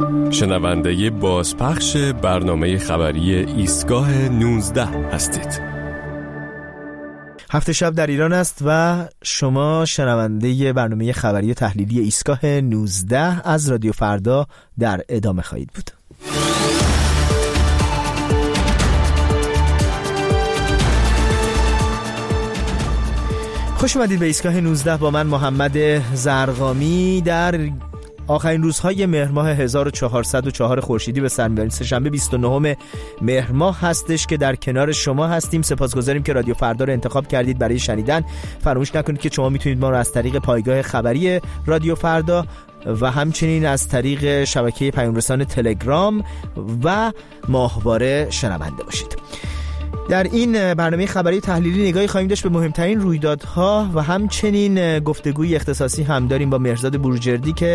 شنونده بازپخش برنامه خبری ایستگاه 19 هستید. هفت شب در ایران است و شما شنونده برنامه خبری تحلیلی ایستگاه 19 از رادیو فردا در ادامه خواهید بود. خوش اومدید به ایستگاه 19 با من محمد زرقامی. در آخرین روزهای مهر ماه 1404 خورشیدی به سر می‌بریم. سه‌شنبه 29 مهر ماه هستش که در کنار شما هستیم. سپاسگزاریم که رادیو فردا رو انتخاب کردید برای شنیدن. فراموش نکنید که شما میتونید ما رو از طریق پایگاه خبری رادیو فردا و همچنین از طریق شبکه پیام‌رسان تلگرام و ماهواره شنونده باشید. در این برنامه خبری تحلیلی نگاهی خواهیم داشت به مهمترین رویدادها و همچنین گفتگوی اختصاصی هم داریم با مهرزاد بروجردی که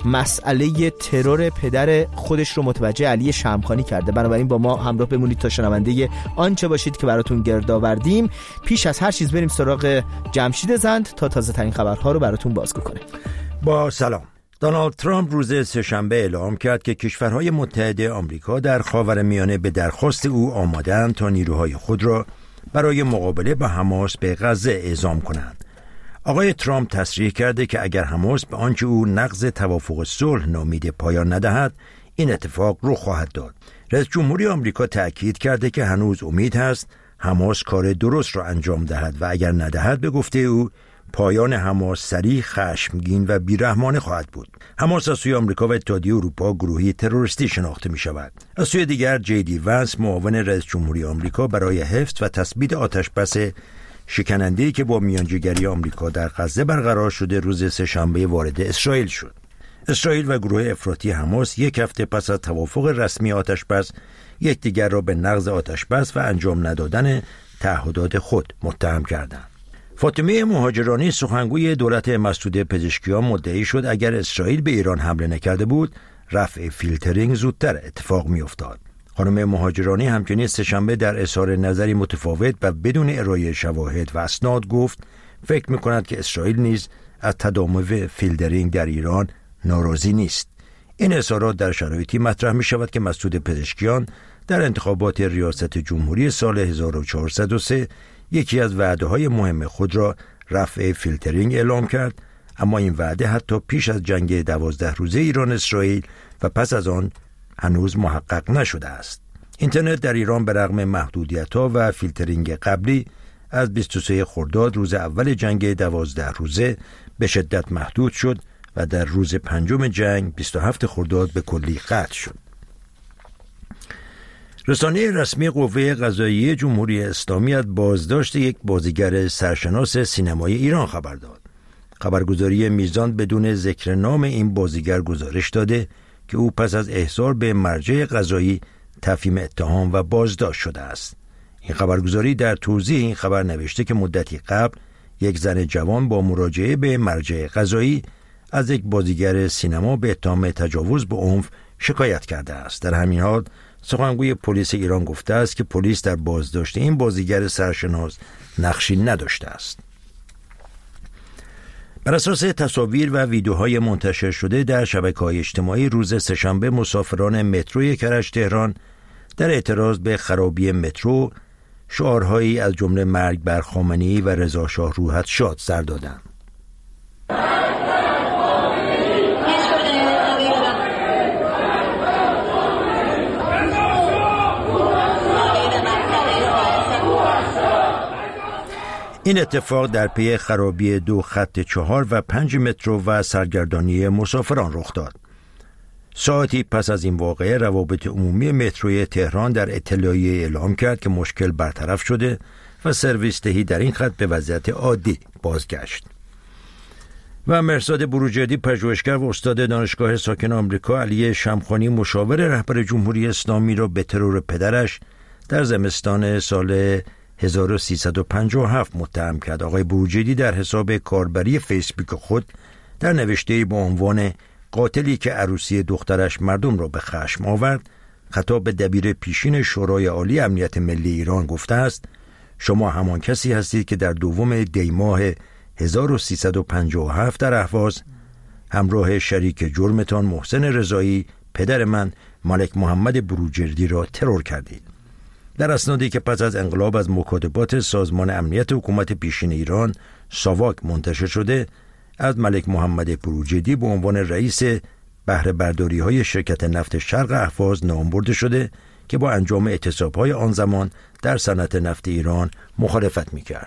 مسئله ترور پدر خودش رو متوجه علی شمخانی کرده. بنابراین با ما همراه بمونید تا شنونده آنچه باشید که براتون گرد آوردیم. پیش از هر چیز بریم سراغ جمشید زند تا تازه ترین خبرها رو براتون بازگو کنه. با سلام. دونالد ترامپ روز سه‌شنبه اعلام کرد که کشورهای متحد آمریکا در خاورمیانه به درخواست او آماده‌اند تا نیروهای خود را برای مقابله با حماس به غزه اعزام کنند. آقای ترامپ تصریح کرده که اگر حماس به آنچه او نقض توافق صلح نامیده پایان ندهد، این اتفاق رخ خواهد داد. رئیس جمهوری آمریکا تأکید کرده که هنوز امید هست حماس کار درست را انجام دهد و اگر ندهد به گفته او پایان حماس سریع، خشمگین و بیرحمانه خواهد بود. حماس از سوی آمریکا و اتحادیه اروپا گروهی تروریستی شناخته می شود. از سوی دیگر JD Vance معاون رئیس جمهوری آمریکا برای حفظ و تثبیت آتشبس شکننده‌ای که با میانجیگری آمریکا در غزه برقرار شده روز سه‌شنبه وارد اسرائیل شد. اسرائیل و گروه افراطی حماس یک هفته پس از توافق رسمی آتشبس یکدیگر را به نقض آتشبس و انجام ندادن تعهدات خود متهم کردند. فاطمه مهاجرانی سخنگوی دولت مسعود پزشکیان مدعی شد اگر اسرائیل به ایران حمله نکرده بود رفع فیلترینگ زودتر اتفاق می‌افتاد. خانم مهاجرانی همچنین سه‌شنبه در اظهار نظری متفاوت و بدون ارائه شواهد و اسناد گفت فکر می‌کند که اسرائیل نیز از تداوم فیلترینگ در ایران ناراضی نیست. این اظهارات در شرایطی مطرح می‌شود که مسعود پزشکیان در انتخابات ریاست جمهوری سال 1403 یکی از وعده‌های مهم خود را رفع فیلترینگ اعلام کرد، اما این وعده حتی پیش از جنگ 12 روزه ایران اسرائیل و پس از آن هنوز محقق نشده است. اینترنت در ایران به رغم محدودیت‌ها و فیلترینگ قبلی از 23 خرداد روز اول جنگ 12 روزه به شدت محدود شد و در روز پنجم جنگ 27 خرداد به کلی قطع شد. رسانه رسمی قوه قضاییه جمهوری اسلامی از بازداشت یک بازیگر سرشناس سینمای ایران خبر داد. خبرگزاری میزان بدون ذکر نام این بازیگر گزارش داده که او پس از احضار به مرجع قضایی تفهیم اتهام و بازداشت شده است. این خبرگزاری در توضیح این خبر نوشته که مدتی قبل یک زن جوان با مراجعه به مرجع قضایی از یک بازیگر سینما به اتهام تجاوز به عنف شکایت کرده است. در همین حال سخنگوی پلیس ایران گفته است که پلیس در بازداشت این بازیگر سرشناس نقشی نداشته است. بر اساس تصاویر و ویدیوهای منتشر شده در شبکه‌های اجتماعی روز سه‌شنبه مسافران متروی کرج تهران در اعتراض به خرابی مترو شعارهایی از جمله مرگ بر خامنه‌ای و رضا شاه روحت شاد سر دادند. این اتفاق در پی خرابی 2 خط 4 و 5 مترو و سرگردانی مسافران رخ داد. ساعتی پس از این واقعه روابط عمومی متروی تهران در اطلاعیه اعلام کرد که مشکل برطرف شده و سرویس دهی در این خط به وضعیت عادی بازگشت. و مهرزاد بروجردی پژوهشگر و استاد دانشگاه ساکن آمریکا علی شمخانی مشاور رهبر جمهوری اسلامی را به ترور پدرش در زمستان سال 1357 متهم کرد. آقای بروجردی در حساب کاربری فیسبوک خود در نوشته‌ای با عنوان قاتلی که عروسی دخترش مردم را به خشم آورد خطاب به دبیر پیشین شورای عالی امنیت ملی ایران گفته است شما همان کسی هستید که در 2 دی ماه 1357 در اهواز همراه شریک جرمتان محسن رضایی پدر من ملک محمد بروجردی را ترور کردید. در اسنادی که پس از انقلاب از مکاتبات سازمان امنیت حکومت پیشین ایران ساواک منتشر شده، از ملک محمد بروجردی به عنوان رئیس بهره برداری‌های شرکت نفت شرق اهواز نام برده شده که با انجام اعتصاب‌های آن زمان در صنعت نفت ایران مخالفت می‌کرد.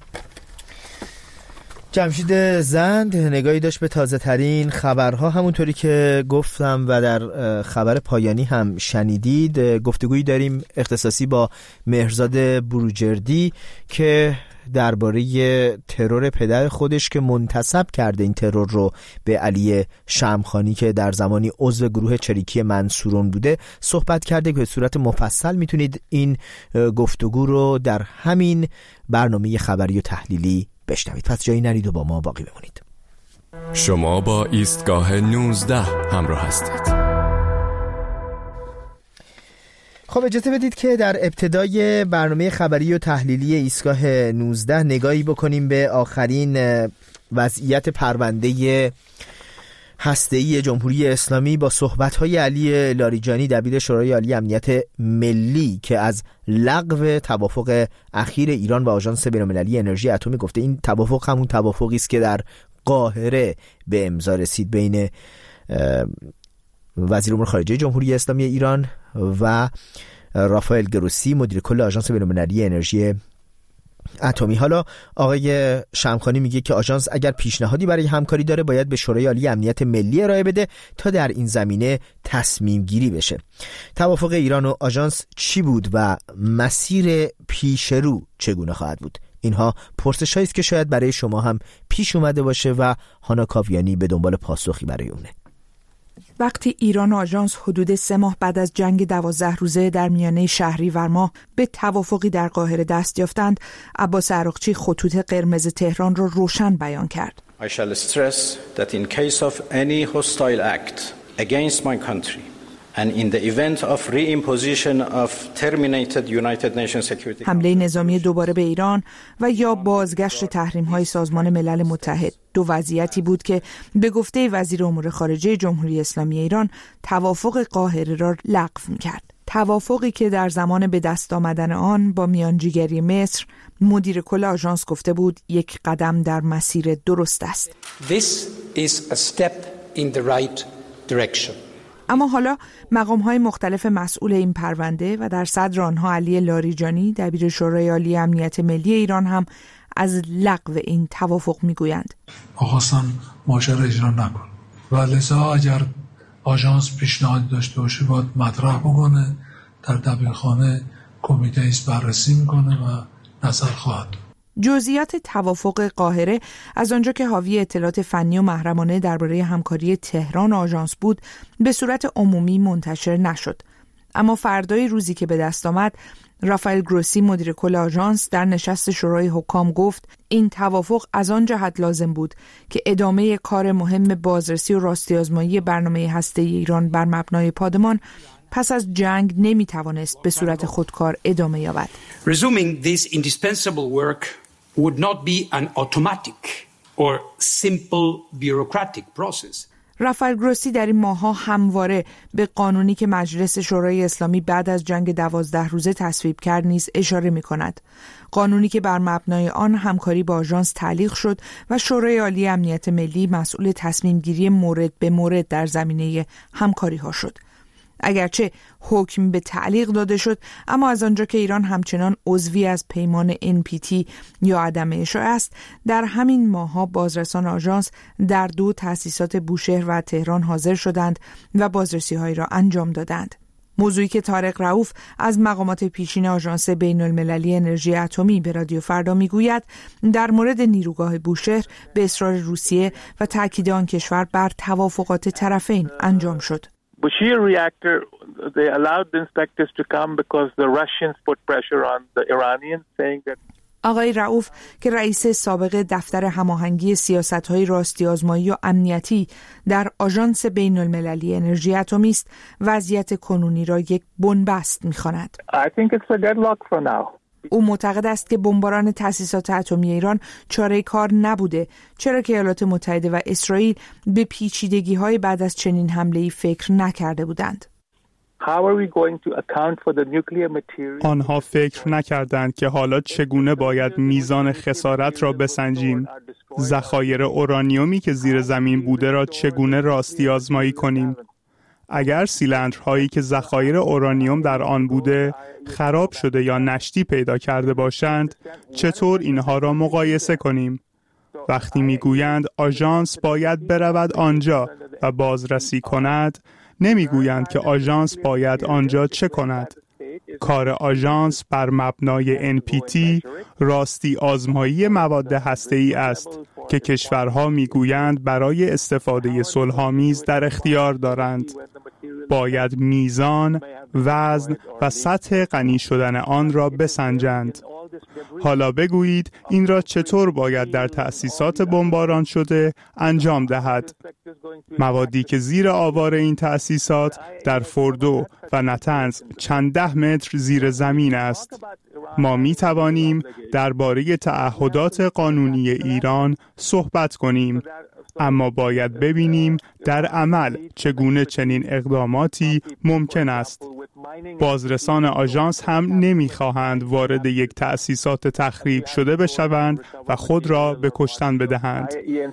جمشید زند نگاهی داشت به تازه ترین خبرها. همونطوری که گفتم و در خبر پایانی هم شنیدید، گفتگویی داریم اختصاصی با مهرزاد بروجردی که درباره ترور پدر خودش که منتسب کرده این ترور رو به علی شمخانی که در زمانی عضو گروه چریکی منصورون بوده صحبت کرده که به صورت مفصل میتونید این گفتگو رو در همین برنامه خبری و تحلیلی بشنوید. پس جایی نرید و با ما باقی بمونید. شما با ایستگاه 19 همراه هستید. خب اجازه بدید که در ابتدای برنامه خبری و تحلیلی ایستگاه 19 نگاهی بکنیم به آخرین وضعیت پرونده هسته‌ای جمهوری اسلامی با صحبت‌های علی لاریجانی دبیر شورای عالی امنیت ملی که از لغو توافق اخیر ایران و آژانس بین‌المللی انرژی اتمی گفته. این توافق همون توافقی است که در قاهره به امضا رسید بین وزیر امور خارجه جمهوری اسلامی ایران و رافائل گروسی مدیر کل آژانس بین‌المللی انرژی اتمی. حالا آقای شمخانی میگه که آژانس اگر پیشنهادی برای همکاری داره باید به شورای عالی امنیت ملی ارائه بده تا در این زمینه تصمیم گیری بشه. توافق ایران و آژانس چی بود و مسیر پیش رو چگونه خواهد بود؟ اینها پرسش‌هایی است که شاید برای شما هم پیش اومده باشه و هانا کاویانی به دنبال پاسخی برای اونه. وقتی ایران و آژانس حدود 3 ماه بعد از جنگ 12 روزه در میانه شهریور ماه به توافقی در قاهره دست یافتند، عباس عراقچی خطوط قرمز تهران را روشن بیان کرد. I shall stress that in case of any hostile act against my country and in the event of reimposition of terminated United Nations Security حمله نظامی دوباره به ایران و یا بازگشت تحریم‌های سازمان ملل متحد دو وضعیتی بود که به گفته وزیر امور خارجه جمهوری اسلامی ایران توافق قاهره را لغو می‌کرد. توافقی که در زمان به دست آمدن آن با میانجیگری مصر مدیر کل آژانس گفته بود یک قدم در مسیر درست است. This is a step in the right direction. اما حالا مقام‌های مختلف مسئول این پرونده و در صدر آنها علی لاریجانی دبیر شورای عالی امنیت ملی ایران هم از لغو این توافق میگویند. آخواستن ماجرا اجرا نکن و لذا اگر آژانس پیشنهاد داشته باشه باید مطرح بکنه، در دبیرخانه کمیته ایست بررسی میکنه و نظر خواهد. جزئیات توافق قاهره از آنجا که حاوی اطلاعات فنی و محرمانه درباره همکاری تهران و آژانس بود به صورت عمومی منتشر نشد. اما فردای روزی که به دست آمد، رافائل گروسی مدیر کل آژانس در نشست شورای حکام گفت این توافق از آن جهت لازم بود که ادامه کار مهم بازرسی و راستی آزمایی برنامه هسته‌ای ایران بر مبنای پادمان پس از جنگ نمیتوانست به صورت خودکار ادامه یابد. Resuming this indispensable work would not be an automatic or simple bureaucratic process. رافائل گروسی در این ماه‌ها همواره به قانونی که مجلس شورای اسلامی بعد از جنگ 12 روزه تصویب کرد نیز اشاره می‌کند. قانونی که بر مبنای آن همکاری با آژانس تعلیق شد و شورای عالی امنیت ملی مسئول تصمیم گیری مورد به مورد در زمینه همکاری‌ها شد. اگرچه حکم به تعلیق داده شد، اما از آنجا که ایران همچنان عضوی از پیمان NPT یا عدم اشاعه است، در همین ماه‌ها بازرسان آژانس در 2 تأسیسات بوشهر و تهران حاضر شدند و بازرسی‌هایی را انجام دادند. موضوعی که طارق رؤوف از مقامات پیشین آژانس بین‌المللی انرژی اتمی به رادیو فردا میگوید در مورد نیروگاه بوشهر به اصرار روسیه و تاکید آن کشور بر توافقات طرفین انجام شد. Bushehr reactor, they allowed the inspectors to come because the Russians put pressure on the Iranians saying that آقای رؤوف که رئیس سابق دفتر هماهنگی سیاست‌های راستی آزمایی و امنیتی در آژانس بین‌المللی انرژی اتمی است، وضعیت کنونی را یک بنبست می‌خواند. I think it's a deadlock for now. او معتقد است که بمباران تأسیسات اتمی ایران چاره کار نبوده، چرا که ایالات متحده و اسرائیل به پیچیدگی‌های بعد از چنین حمله‌ای فکر نکرده بودند. آنها فکر نکردند که حالا چگونه باید میزان خسارت را بسنجیم. ذخایر اورانیومی که زیر زمین بوده را چگونه راستی آزمایی کنیم. اگر سیلندرهایی که ذخایر اورانیوم در آن بوده خراب شده یا نشتی پیدا کرده باشند، چطور اینها را مقایسه کنیم؟ وقتی میگویند آژانس باید برود آنجا و بازرسی کند، نمیگویند که آژانس باید آنجا چه کند. کار آژانس بر مبنای NPT راستی آزمایی مواد هسته‌ای است که کشورها میگویند برای استفاده صلح‌آمیز در اختیار دارند. باید میزان، وزن و سطح غنی شدن آن را بسنجند. حالا بگویید این را چطور باید در تأسیسات بمباران شده انجام دهد. موادی که زیر آوار این تأسیسات در فوردو و نتنز چند ده متر زیر زمین است. ما می توانیم درباره تعهدات قانونی ایران صحبت کنیم، اما باید ببینیم در عمل چگونه چنین اقداماتی ممکن است. بازرسان آژانس هم نمی‌خواهند وارد یک تأسیسات تخریب شده بشوند و خود را به کشتن بدهند.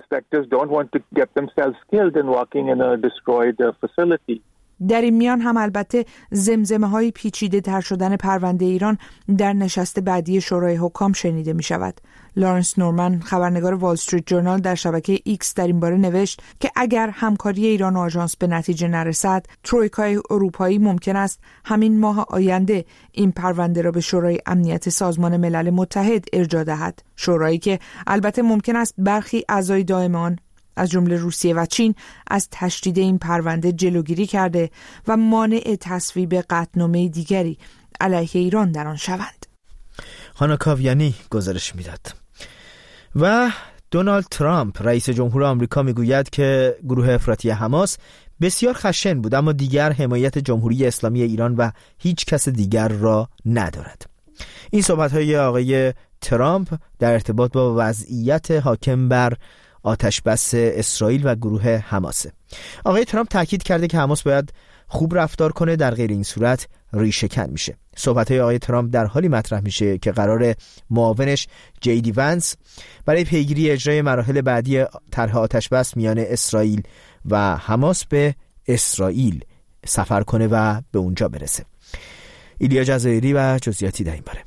در این میان هم البته زمزمه‌های پیچیده تر شدن پرونده ایران در نشست بعدی شورای حکام شنیده می شود. لارنس نورمن، خبرنگار وال استریت جورنال، در شبکه ایکس در این باره نوشت که اگر همکاری ایران و آژانس به نتیجه نرسد، ترویکای اروپایی ممکن است همین ماه آینده این پرونده را به شورای امنیت سازمان ملل متحد ارجاع دهد. شورایی که البته ممکن است برخی اعضای دائم آن از جمله روسیه و چین از تشدید این پرونده جلوگیری کرده و مانع تصویب قطعنامه دیگری علیه ایران در آن شوند. هانا کاویانی گزارش میداد. و دونالد ترامپ رئیس جمهور آمریکا میگوید که گروه افراطی حماس بسیار خشن بود، اما دیگر حمایت جمهوری اسلامی ایران و هیچ کس دیگر را ندارد. این صحبت‌های آقای ترامپ در ارتباط با وضعیت حاکم بر آتشبس اسرائیل و گروه حماسه. آقای ترامپ تاکید کرده که حماس باید خوب رفتار کنه، در غیر این صورت ریشه‌کن میشه. صحبت‌های آقای ترامپ در حالی مطرح میشه که قرار معاونش JD Vance برای پیگیری اجرای مراحل بعدی طرح آتشبس میان اسرائیل و حماس به اسرائیل سفر کنه و به اونجا برسه. ایلیا جزایری و جزئیاتی در این باره.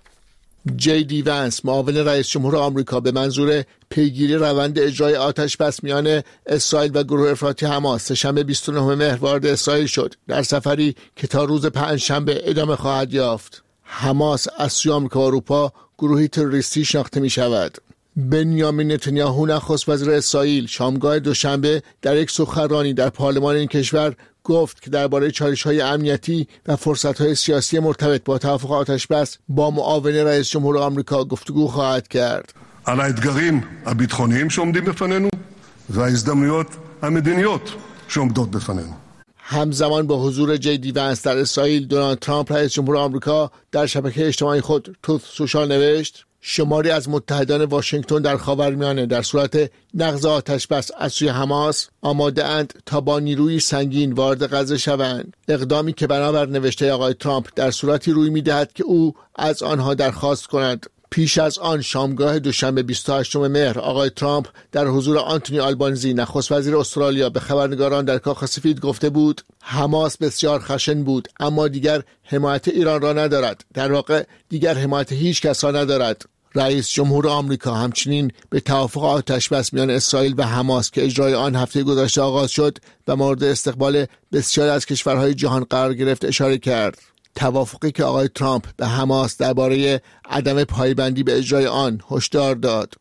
JD Vance، معاون رئیس جمهور آمریکا، به منظور پیگیری روند اجرای آتشبس میان اسرائیل و گروه افراطی حماس سه‌شنبه 29 مهر وارد اسرائیل شد، در سفری که تا روز پنجشنبه ادامه خواهد یافت. حماس از سوی آمریکا و اروپا گروهی تروریستی شناخته می شود. بنیامین نتانیاهو، نخست وزیر اسرائیل، شامگاه دوشنبه در یک سخنرانی در پارلمان این کشور گفت که درباره چالش‌های امنیتی و فرصت‌های سیاسی مرتبط با توافق آتشبس با معاون رئیس جمهور آمریکا گفتگو خواهد کرد. על האתגרים הביטחוניים שעומדים בפנינו וההזדמנויות המדיניות שעומדות בפנינו. همزمان با حضور JD Vance در اسرائیل، دونالد ترامپ رئیس جمهور آمریکا در شبکه اجتماعی خود توت سوشال نوشت: شماری از متحدان واشنگتن در خاورمیانه در صورت نقض آتشبس از سوی حماس آماده اند تا با نیروی سنگین وارد غزه شوند، اقدامی که بنابر نوشته آقای ترامپ در صورتی روی می‌دهد که او از آنها درخواست کند. پیش از آن شامگاه دوشنبه 28 مهر آقای ترامپ در حضور آنتونی آلبانیزی، نخست وزیر استرالیا، به خبرنگاران در کاخ سفید گفته بود حماس بسیار خشن بود اما دیگر حمایت ایران را ندارد، در واقع دیگر حمایت هیچ کس را ندارد. رئیس جمهور آمریکا همچنین به توافق آتشبس میان اسرائیل و حماس که اجرای آن هفته گذشته آغاز شد و مورد استقبال بسیاری از کشورهای جهان قرار گرفت اشاره کرد. توافقی که آقای ترامپ به حماس درباره عدم پایبندی به اجرای آن هشدار داد.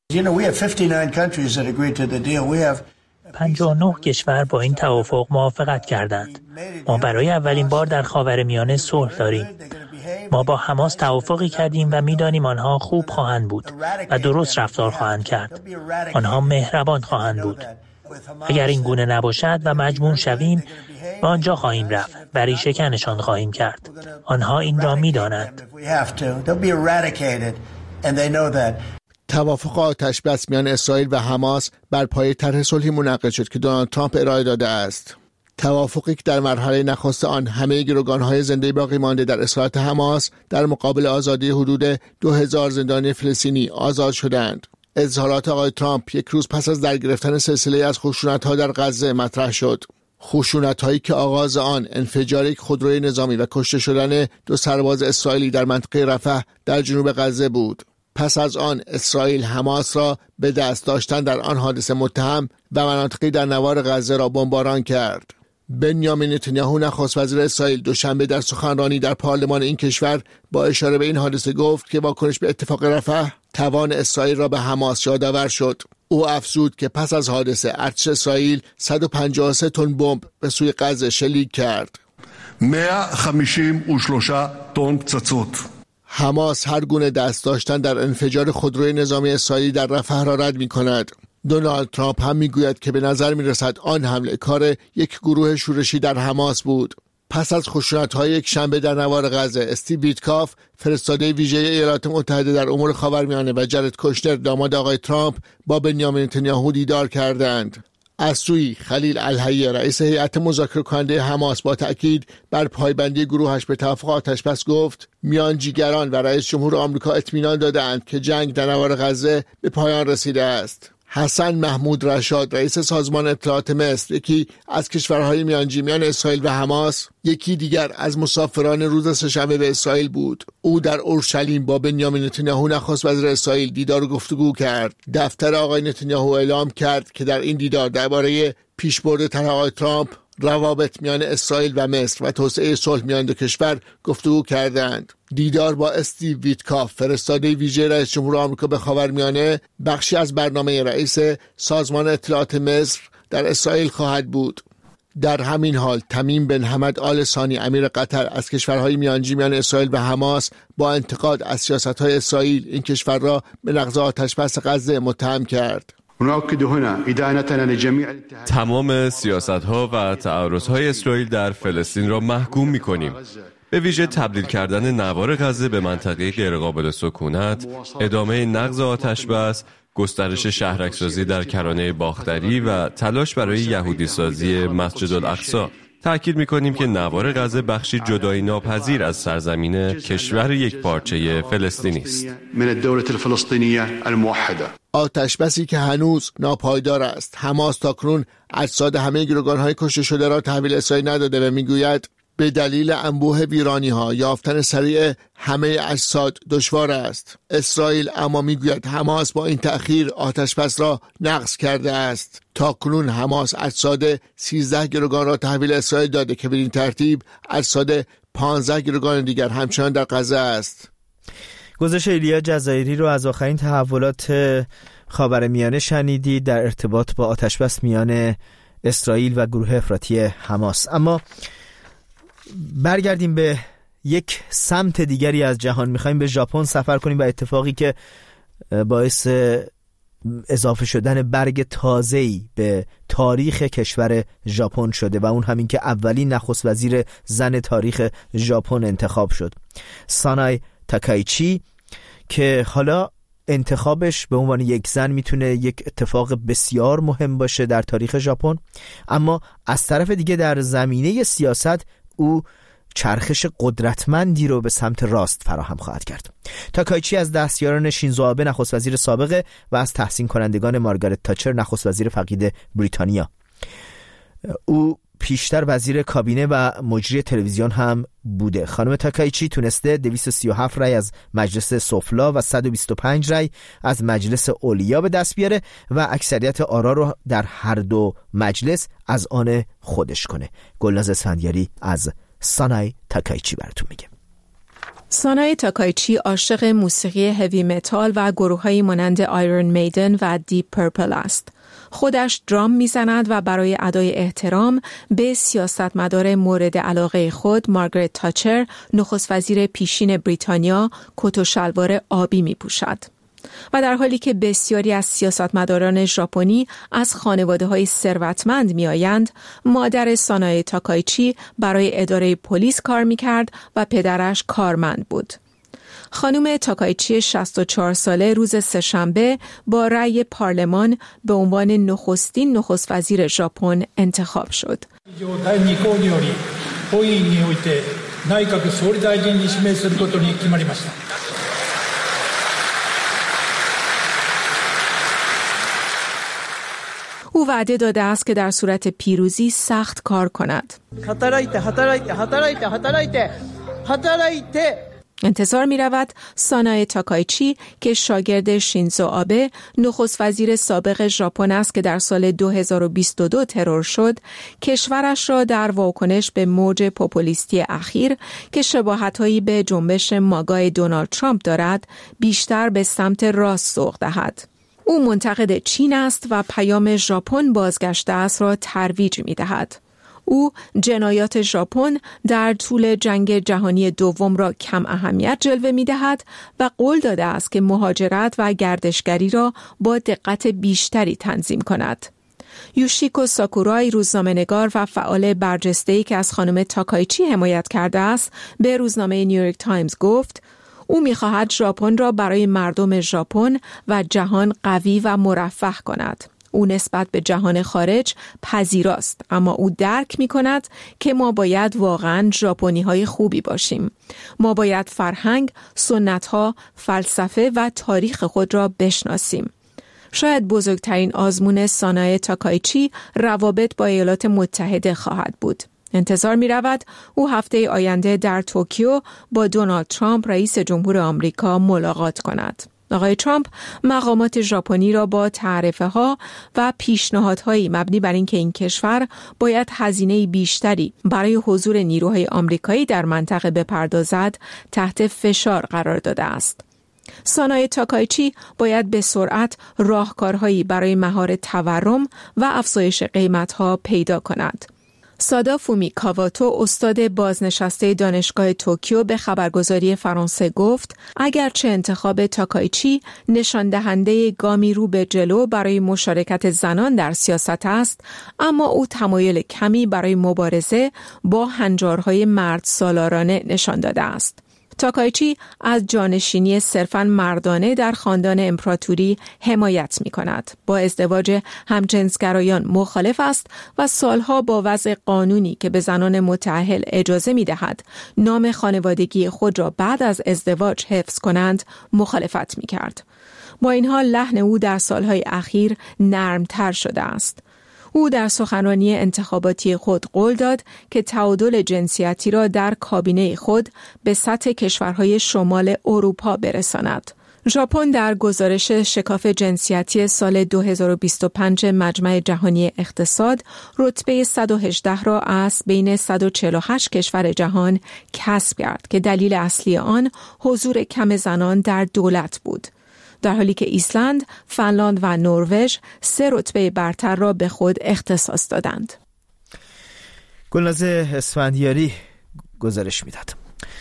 59 کشور با این توافق موافقت کردند. ما برای اولین بار در خاورمیانه صلح داریم. ما با حماس توافقی کردیم و می‌دانیم آنها خوب خواهند بود و درست رفتار خواهند کرد. آنها مهربان خواهند بود. اگر این گونه نباشد و مجبور شویم به آنجا خواهیم رفت و ریشه کنشان خواهیم کرد. آنها این را می‌دانند. توافق آتش‌بس میان اسرائیل و حماس بر پایه طرح صلحی منعقد شد که دونالد ترامپ ارائه داده است. توافقی که در مرحله نخست آن همه گروگان‌های زنده باقی مانده در اسارت حماس در مقابل آزادی حدود 2000 زندانی فلسطینی آزاد شدند. اظهارات آقای ترامپ یک روز پس از در گرفتن سلسله از خشونت‌ها در غزه مطرح شد. خشونت‌هایی که آغاز آن انفجار یک خودروی نظامی و کشته شدن 2 سرباز اسرائیلی در منطقه رفح در جنوب غزه بود. پس از آن اسرائیل حماس را به دست داشتن در آن حادثه متهم و مناطقی در نوار غزه را بمباران کرد. بنیامین نتانیاهو نخست وزیر اسرائیل دوشنبه در سخنرانی در پارلمان این کشور با اشاره به این حادثه گفت که واکنش به اتفاق رفح توان اسرائیل را به حماس یادآور شد. او افزود که پس از حادثه ارتش اسرائیل 153 تن بمب به سوی غزه شلیک کرد. 153 تن پצצות. حماس هر گونه دست داشتن در انفجار خودروی نظامی اسرائیلی در رفح را رد می کند. دونالد ترامپ هم میگوید که به نظر می رسد آن حمله کار یک گروه شورشی در حماس بود. پس از خشونت‌های یک شنبه در نوار غزه، استیو ویتکاف فرستاده ویژه ایالات متحده در امور خاورمیانه و جرد کوشنر داماد آقای ترامپ با بنیامین نتانیاهو دیدار کردند. از سوی خلیل الحیه رئیس هیئت مذاکره کننده حماس با تأکید بر پایبندی گروهش به توافق آتش‌بس گفت میانجیگران و رئیس جمهور آمریکا اطمینان دادند که جنگ در نوار غزه به پایان رسیده است. حسن محمود رشاد رئیس سازمان اطلاعات مصر، یکی از کشورهای میانجی میان اسرائیل و حماس، یکی دیگر از مسافران روز سه‌شنبه به اسرائیل بود. او در اورشلیم با بنیامین نتانیاهو نخست وزیر اسرائیل دیدار و گفتگو کرد. دفتر آقای نتانیاهو اعلام کرد که در این دیدار درباره پیشبرد طرح آقای ترامپ، روابط میان اسرائیل و مصر و توسعه صلح میان دو کشور گفتگو کردند. دیدار با استیو ویتکاف فرستاده ویژه رئیس جمهور آمریکا به خاورمیانه بخشی از برنامه رئیس سازمان اطلاعات مصر در اسرائیل خواهد بود. در همین حال تمیم بن حمد آل ثانی امیر قطر از کشورهای میانجی میان اسرائیل و حماس با انتقاد از سیاست‌های اسرائیل این کشور را به نقض آتش‌بس غزه متهم کرد. تمام سیاست‌ها و تعارض‌های اسرائیل در فلسطین را محکوم می‌کنیم. به ویژه تبدیل کردن نوار غزه به منطقه غیرقابل سکونت، ادامه نقض آتش‌بس، گسترش شهرک‌سازی در کرانه باختری و تلاش برای یهودی سازی مسجد الاقصی. تأکید می‌کنیم که نوار غزه بخشی جدایی ناپذیر از سرزمین کشور یکپارچه فلسطینی است. آتش‌بسی که هنوز ناپایدار است. حماس تاکنون اجساد همه گروگان‌های کشته شده را تحویل اسرائیل نداده و میگوید به دلیل انبوه ویرانی‌ها یافتن سریع همه اجساد دشوار است. اسرائیل اما میگوید حماس با این تأخیر آتش‌بس را نقض کرده است. تاکنون حماس اجساد 13 گروگان را تحویل اسرائیل داده که بدین ترتیب اجساد 15 گروگان دیگر همچنان در غزه است. گزارش ایلیا جزایری رو از آخرین تحولات خاورمیانه شنیدید در ارتباط با آتش‌بس میان اسرائیل و گروه افراطی حماس. اما برگردیم به یک سمت دیگری از جهان. میخوایم به ژاپن سفر کنیم و اتفاقی که باعث اضافه شدن برگ تازه‌ای به تاریخ کشور ژاپن شده و اون همین که اولین نخست وزیر زن تاریخ ژاپن انتخاب شد، سانای تاکایچی، که حالا انتخابش به عنوان یک زن میتونه یک اتفاق بسیار مهم باشه در تاریخ ژاپن. اما از طرف دیگه در زمینه سیاست او چرخش قدرتمندی رو به سمت راست فراهم خواهد کرد. تاکایچی از دستیاران شینزو آبه نخست وزیر سابقه و از تحسین کنندگان مارگارت تاچر نخست وزیر فقید بریتانیا. او پیشتر وزیر کابینه و مجری تلویزیون هم بوده. خانم تاکایچی تونسته 237 رای از مجلس سفلا و 125 رای از مجلس علیا به دست بیاره و اکثریت آرا رو در هر دو مجلس از آن خودش کنه. گلناز اسفندیاری از سانای تاکایچی براتون میگه. سانای تاکایچی عاشق موسیقی هوی متال و گروه‌هایی مانند آیرون میدن و دیپ پرپل است. خودش درام میزند و برای ادای احترام به سیاستمدار مورد علاقه خود مارگارت تاچر، نخست وزیر پیشین بریتانیا، کت و شلوار آبی می پوشد. و در حالی که بسیاری از سیاستمداران ژاپنی از خانواده‌های ثروتمند می‌آیند، مادر سانای تاکایچی برای اداره پلیس کار می‌کرد و پدرش کارمند بود. خانم تاکایچی 64 ساله روز سه‌شنبه با رأی پارلمان به عنوان نخستین نخست وزیر ژاپن انتخاب شد. او وعده داده است که در صورت پیروزی سخت کار کند. انتظار می رود سانای تاکایچی که شاگرد شینزو آبه نخست وزیر سابق ژاپن است که در سال 2022 ترور شد، کشورش را در واکنش به موج پوپولیستی اخیر که شباهت‌هایی به جنبش ماگای دونالد ترامپ دارد، بیشتر به سمت راست سوق دهد. او منتقد چین است و پیام ژاپن بازگشته است را ترویج می دهد. او جنایات ژاپن در طول جنگ جهانی دوم را کم اهمیت جلوه می دهد و قول داده است که مهاجرت و گردشگری را با دقت بیشتری تنظیم کند. یوشیکو ساکورای روزنامه‌نگار و فعال برجسته‌ای که از خانم تاکایچی حمایت کرده است به روزنامه نیویورک تایمز گفت او می‌خواهد ژاپن را برای مردم ژاپن و جهان قوی و مرفه کند. او نسبت به جهان خارج پذیراست، اما او درک می‌کند که ما باید واقعاً ژاپنی‌های خوبی باشیم. ما باید فرهنگ، سنت‌ها، فلسفه و تاریخ خود را بشناسیم. شاید بزرگترین آزمون سانای تاکایچی روابط با ایالات متحده خواهد بود. انتظار می رود او هفته آینده در توکیو با دونالد ترامپ رئیس جمهور آمریکا ملاقات کند. آقای ترامپ مقامات ژاپنی را با تعرفه‌ها و پیشنهادهایی مبنی بر اینکه این کشور باید هزینه بیشتری برای حضور نیروهای آمریکایی در منطقه بپردازد تحت فشار قرار داده است. سانای تاکایچی باید به سرعت راهکارهایی برای مهار تورم و افزایش قیمت‌ها پیدا کند. سادافومی کاواتو استاد بازنشسته دانشگاه توکیو به خبرگزاری فرانسه گفت اگرچه انتخاب تاکایچی نشان دهنده گامی رو به جلو برای مشارکت زنان در سیاست است، اما او تمایل کمی برای مبارزه با هنجارهای مرد سالارانه نشان داده است. تاکایچی از جانشینی صرفاً مردانه در خاندان امپراتوری حمایت می کند. با ازدواج همجنسگرایان مخالف است و سالها با وضع قانونی که به زنان متأهل اجازه می دهد نام خانوادگی خود را بعد از ازدواج حفظ کنند مخالفت می کرد. با این حال لحن او در سالهای اخیر نرمتر شده است. او در سخنرانی انتخاباتی خود قول داد که تعادل جنسیتی را در کابینه خود به سطح کشورهای شمال اروپا برساند. ژاپن در گزارش شکاف جنسیتی سال 2025 مجمع جهانی اقتصاد رتبه 118 را از بین 148 کشور جهان کسب کرد که دلیل اصلی آن حضور کم زنان در دولت بود. در حالی که ایسلند، فنلاند و نروژ 3 رتبه برتر را به خود اختصاص دادند. گلناز اسفندیاری گزارش میداد.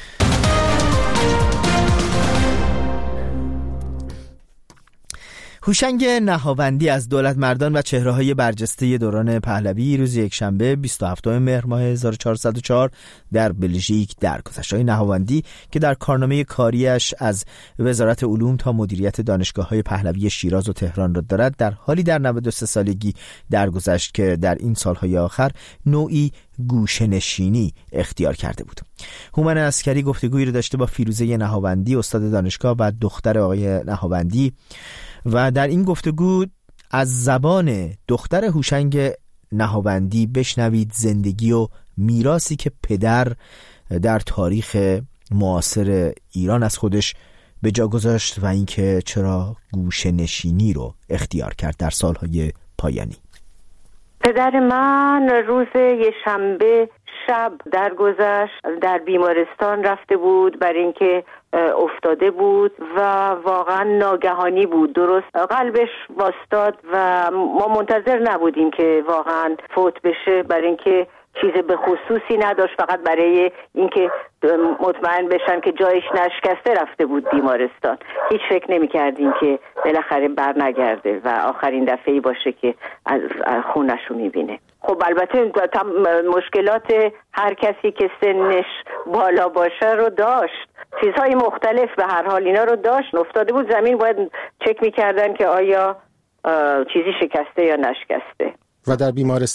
هوشنگ نهاوندی از دولتمردان و چهره‌های برجسته دوران پهلوی روز یکشنبه 27 مهر ماه 1404 در بلژیک درگذشت. آقای نهاوندی که در کارنامه کاریش از وزارت علوم تا مدیریت دانشگاه‌های پهلوی شیراز و تهران را دارد، در حالی در 93 سالگی درگذشت که در این سالهای آخر نوعی گوشه‌نشینی اختیار کرده بود. هومن عسکری گفتگویی را داشته با فیروزه نهاوندی، استاد دانشگاه و دختر آقای نهاوندی، و در این گفتگو از زبان دختر هوشنگ نهاوندی بشنوید زندگی و میراثی که پدر در تاریخ معاصر ایران از خودش به جا گذاشت و اینکه چرا گوشه‌نشینی رو اختیار کرد در سالهای پایانی. پدر من روز یکشنبه شب درگذشت، در بیمارستان رفته بود برای اینکه افتاده بود و واقعا ناگهانی بود. درست قلبش واستاد و ما منتظر نبودیم که واقعا فوت بشه، برای اینکه چیز به خصوصی نداشت، فقط برای اینکه مطمئن بشن که جایش نشکسته رفته بود بیمارستان. هیچ فکر نمی‌کردیم که بالاخره بر نگرده و آخرین دفعه‌ای باشه که از خونش رو می‌بینه. خب البته مشکلات هر کسی که سنش بالا باشه رو داشت، چیزهای مختلف به هر حال اینا رو داشت. افتاده بود زمین، باید چک می‌کردن که آیا چیزی شکسته یا نشکسته. و در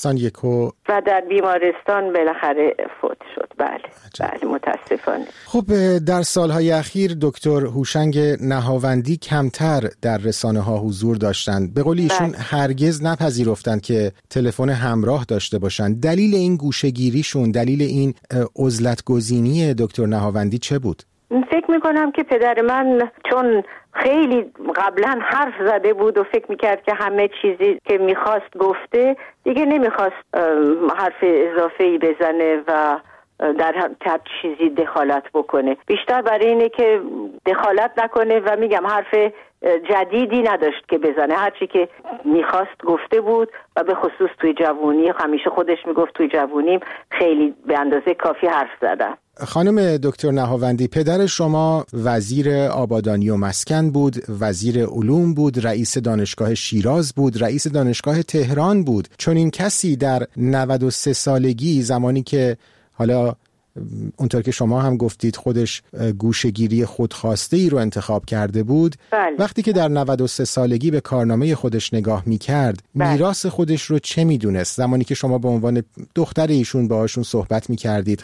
بیمارستان بالاخره فوت شد. بله متاسفانه. خب در سالهای اخیر دکتر هوشنگ نهاوندی کمتر در رسانه‌ها حضور داشتند. به قول ایشون هرگز نپذیرفتند که تلفن همراه داشته باشند. دلیل این گوشه‌گیریشون، دلیل این عزلت‌گزینی دکتر نهاوندی چه بود؟ فکر میکنم که پدر من چون خیلی قبلا حرف زده بود و فکر میکرد که همه چیزی که میخواست گفته، دیگه نمیخواست حرف اضافه‌ای بزنه و در هر چیزی دخالت بکنه. بیشتر برای اینه که دخالت نکنه و میگم حرف جدیدی نداشت که بزنه. هرچی که میخواست گفته بود و به خصوص توی جوونی، همیشه خودش میگفت توی جوونیم خیلی به اندازه کافی حرف زدم. خانم دکتر نهاوندی، پدر شما وزیر آبادانی و مسکن بود، وزیر علوم بود، رئیس دانشگاه شیراز بود، رئیس دانشگاه تهران بود. چون این کسی در 93 سالگی، زمانی که حالا اونطور که شما هم گفتید خودش گوشه‌گیری خودخواسته ای رو انتخاب کرده بود، وقتی که در 93 سالگی به کارنامه خودش نگاه می‌کرد، میراث خودش رو چه می‌دونست؟ زمانی که شما به عنوان دختر ایشون باهاشون صحبت می‌کردید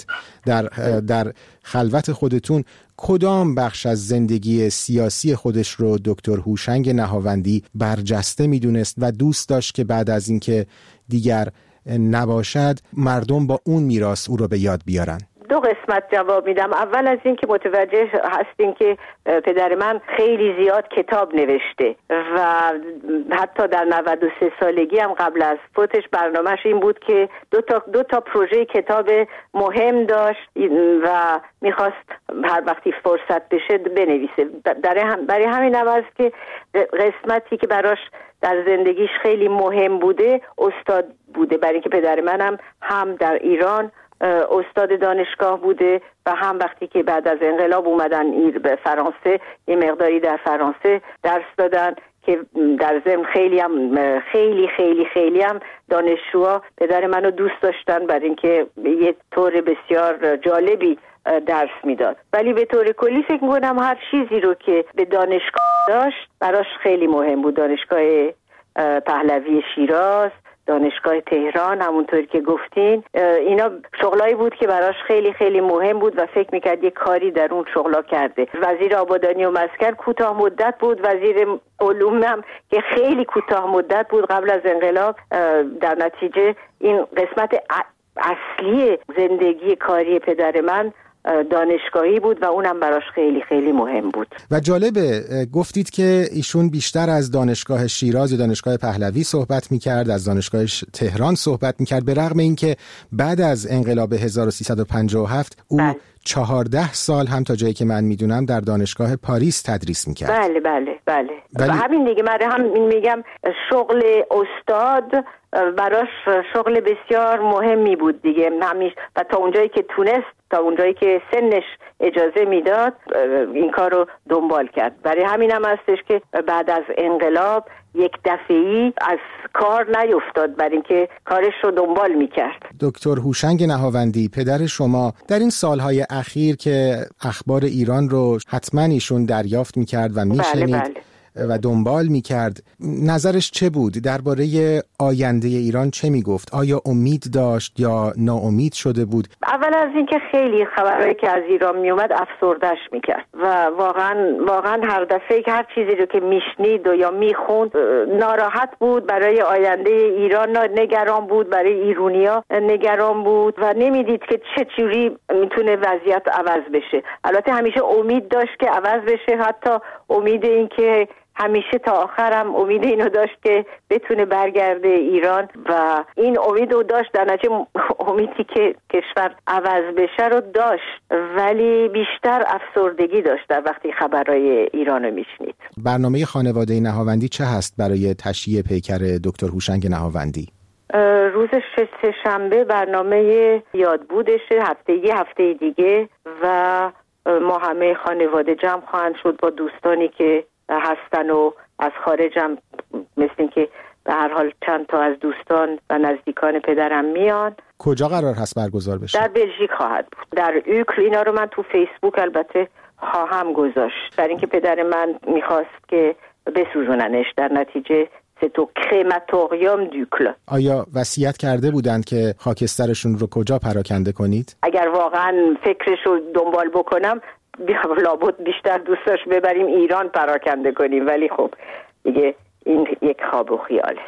در خلوت خودتون، کدام بخش از زندگی سیاسی خودش رو دکتر هوشنگ نهاوندی برجسته می‌دونست و دوست داشت که بعد از اینکه دیگر نباشد مردم با اون میراث او رو به یاد بیارن؟ دو قسمت جواب میدم. اول از این که متوجه هستین که پدر من خیلی زیاد کتاب نوشته و حتی در 93 سالگی هم قبل از فوتش برنامهش این بود که دو تا پروژه کتاب مهم داشت و میخواست هر وقتی فرصت بشه بنویسه. برای همین عوض که قسمتی که براش در زندگیش خیلی مهم بوده استاد بوده، برای اینکه پدر منم هم در ایران استاد دانشگاه بوده و هم وقتی که بعد از انقلاب اومدن به فرانسه یه مقداری در فرانسه درس دادن که در ضمن خیلی هم دانشجوها پدر منو دوست داشتن برای اینکه یه طور بسیار جالبی درس میداد. ولی به طور کلی فکر میکنم هر چیزی رو که به دانشگاه داشت براش خیلی مهم بود. دانشگاه پهلوی شیراز، دانشگاه تهران، همونطور که گفتین، اینا شغلایی بود که براش خیلی خیلی مهم بود و فکر میکرد یه کاری در اون شغلا کرده. وزیر آبادانی و مسکن کوتاه مدت بود، وزیر علوم هم که خیلی کوتاه مدت بود قبل از انقلاب. در نتیجه این قسمت اصلی زندگی کاری پدر من دانشگاهی بود و اونم براش خیلی خیلی مهم بود. و جالبه گفتید که ایشون بیشتر از دانشگاه شیراز یا دانشگاه پهلوی صحبت میکرد، از دانشگاه تهران صحبت میکرد، به رغم اینکه بعد از انقلاب 1357 او 14 سال هم تا جایی که من میدونم در دانشگاه پاریس تدریس میکرد. بله. و همین دیگه من هم میگم شغل استاد براش شغل بسیار مهمی بود دیگه همیشه، و تا اونجایی که تونست، تا اونجایی که سنش اجازه میداد این کار رو دنبال کرد. برای همین هم هستش که بعد از انقلاب یک دفعه‌ای از کار نیفتاد، برای اینکه کارش رو دنبال میکرد. دکتر هوشنگ نهاوندی، پدر شما در این سالهای اخیر که اخبار ایران رو حتما ایشون دریافت میکرد و میشنید و دنبال میکرد، نظرش چه بود؟ درباره آینده ایران چه میگفت؟ آیا امید داشت یا ناامید شده بود؟ اول از اینکه خیلی خبرهایی که از ایران میومد افسرده‌اش میکرد و واقعا هر دفعه که هر چیزی رو که میشنید و یا میخوند ناراحت بود برای آینده ایران، نگران بود برای ایرونیا، نگران بود و نمیدید که چه جوری میتونه وضعیت عوض بشه. البته همیشه امید داشت که عوض بشه، حتی امید این که همیشه تا آخرم امید اینو داشت که بتونه برگرده ایران و این امید رو داشت. در نتیجه امیدی که کشور عوض بشه رو داشت، ولی بیشتر افسردگی داشت در وقتی خبرهای ایران رو میشنید. برنامه خانواده نهاوندی چه هست برای تشییع پیکر دکتر هوشنگ نهاوندی؟ روز سه‌شنبه برنامه یاد بودش، هفته دیگه و ما همه خانواده جمع خواهند شد با دوستانی که هستن و از خارج هم مثل این که به هر حال چند تا از دوستان و نزدیکان پدرم میان. کجا قرار هست برگزار بشه؟ در بلژیک خواهد بود، در اوکل. اینا رو من تو فیسبوک البته خواهم گذاشت، در اینکه پدر من میخواست که بسوزوننش، در نتیجه تو کرماتوریوم دوکل. آیا وصیت کرده بودند که خاکسترشون رو کجا پراکنده کنید؟ اگر واقعا فکرش رو دنبال بکنم لابد بیشتر دوست داشت ببریم ایران پراکنده کنیم، ولی خب دیگه این یک خواب و خیاله.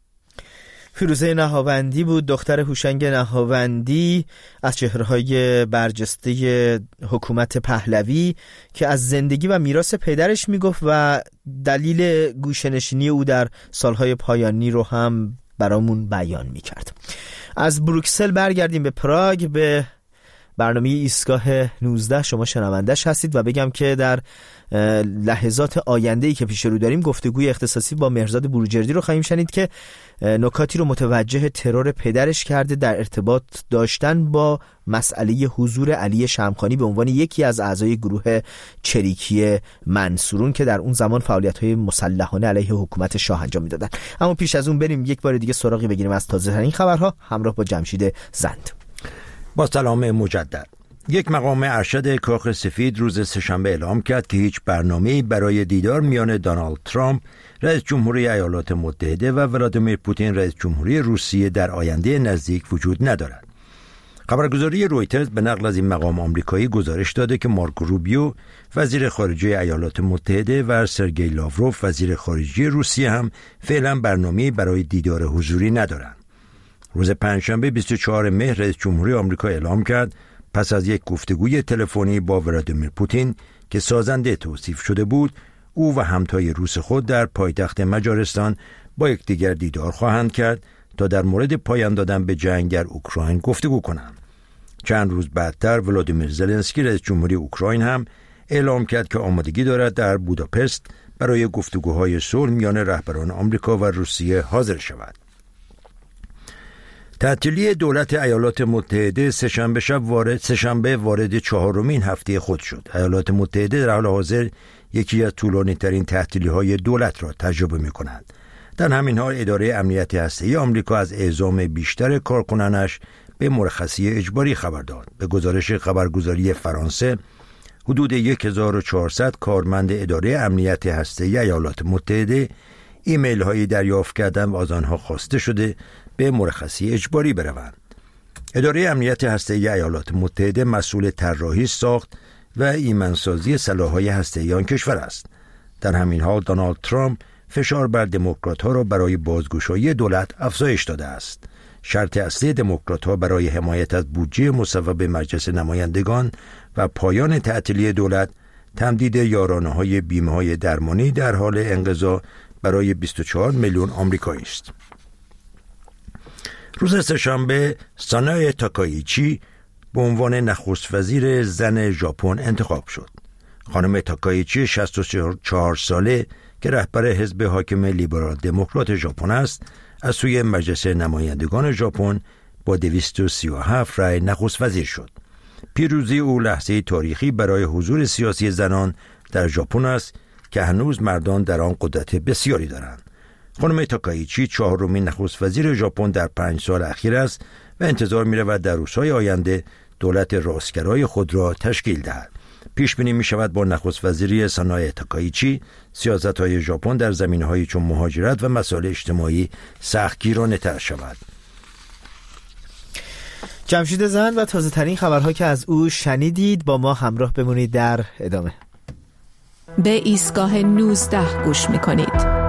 فیروزه نهاوندی بود، دختر هوشنگ نهاوندی، از چهره‌های برجسته حکومت پهلوی که از زندگی و میراث پدرش میگفت و دلیل گوشه‌نشینی او در سالهای پایانی رو هم برامون بیان میکرد. از بروکسل برگردیم به پراگ، به برنامه ایستگاه 19 شما شنوندش هستید و بگم که در لحظات آینده‌ای که پیش رو داریم گفتگوی اختصاصی با مهرزاد بروجردی رو خواهیم شنید که نکاتی رو متوجه ترور پدرش کرده در ارتباط داشتن با مسئله حضور علی شمخانی به عنوان یکی از اعضای گروه چریکی منصورون که در اون زمان فعالیت‌های مسلحانه علیه حکومت شاه انجام می‌دادن. اما پیش از اون بریم یک بار دیگه سراغی بگیریم از تازه‌ترین خبرها همراه با جمشید زند. با سلام مجدد. یک مقام ارشد کاخ سفید روز سه‌شنبه اعلام کرد که هیچ برنامه‌ای برای دیدار میان دونالد ترامپ رئیس جمهوری ایالات متحده و ولادیمیر پوتین رئیس جمهوری روسیه در آینده نزدیک وجود ندارد. خبرگزاری رویترز به نقل از این مقام آمریکایی گزارش داده که مارکو روبیو وزیر خارجه ایالات متحده و سرگئی لاوروف وزیر خارجه روسیه هم فعلا برنامه‌ای برای دیدار حضوری ندارند. روز پنجشنبه 24 مهر رئیس جمهوری آمریکا اعلام کرد پس از یک گفتگوی تلفنی با ولادیمیر پوتین که سازنده توصیف شده بود، او و همتای روس خود در پایتخت مجارستان با یکدیگر دیدار خواهند کرد تا در مورد پایان دادن به جنگ در اوکراین گفتگو کنند. چند روز بعدتر ولادیمیر زلنسکی رئیس جمهوری اوکراین هم اعلام کرد که آمادگی دارد در بوداپست برای گفتگوهای صلح میان رهبران آمریکا و روسیه حاضر شود. تعطیلی دولت ایالات متحده سه‌شنبه وارد چهارمین هفته خود شد. ایالات متحده در حال حاضر یکی از طولانی‌ترین تعطیلی‌های دولت را تجربه می‌کند. در همین حال اداره امنیت هسته‌ای آمریکا از اعزام بیشتر کارکنانش به مرخصی اجباری خبر داد. به گزارش خبرگزاری فرانسه، حدود 1400 کارمند اداره امنیت هسته‌ای ایالات متحده ایمیل هایی دریافت کردند و از آنها خواسته شده به مرخصی اجباری بروند. اداره امنیت هسته‌ای ایالات متحده مسئول طراحی، ساخت و ایمنسازی سلاح‌های هسته‌ای آن کشور است. در همین حال دونالد ترامپ فشار بر دموکرات‌ها را برای بازگشایی دولت افزایش داده است. شرط اصلی دموکرات‌ها برای حمایت از بودجه مصوب مجلس نمایندگان و پایان تعطیلی دولت تمدید یارانه‌های بیمه‌های درمانی در حال انقضا برای 24 میلیون آمریکایی است. روز سه‌شنبه سانای تاکایچی به عنوان نخست وزیر زن ژاپن انتخاب شد. خانم تاکایچی 64 ساله که رهبر حزب حاکم لیبرال دموکرات ژاپن است، از سوی مجلس نمایندگان ژاپن با 237 رأی نخست وزیر شد. پیروزی او لحظه تاریخی برای حضور سیاسی زنان در ژاپن است که هنوز مردان در آن قدرت بسیاری دارند. خانم تاکایچی چهارمین نخست وزیر ژاپن در 5 سال اخیر است و انتظار می‌رود در روزهای آینده دولت راستگرای خود را تشکیل دهد. پیش بینی می‌شود با نخست وزیری سانای تاکایچی سیاست‌های ژاپن در زمینه‌هایی چون مهاجرت و مسائل اجتماعی سختگیرانه‌تر شود. جمشید زند و تازه ترین خبرها که از او شنیدید با ما همراه بمونید. در ادامه به ایستگاه 19 گوش می‌کنید.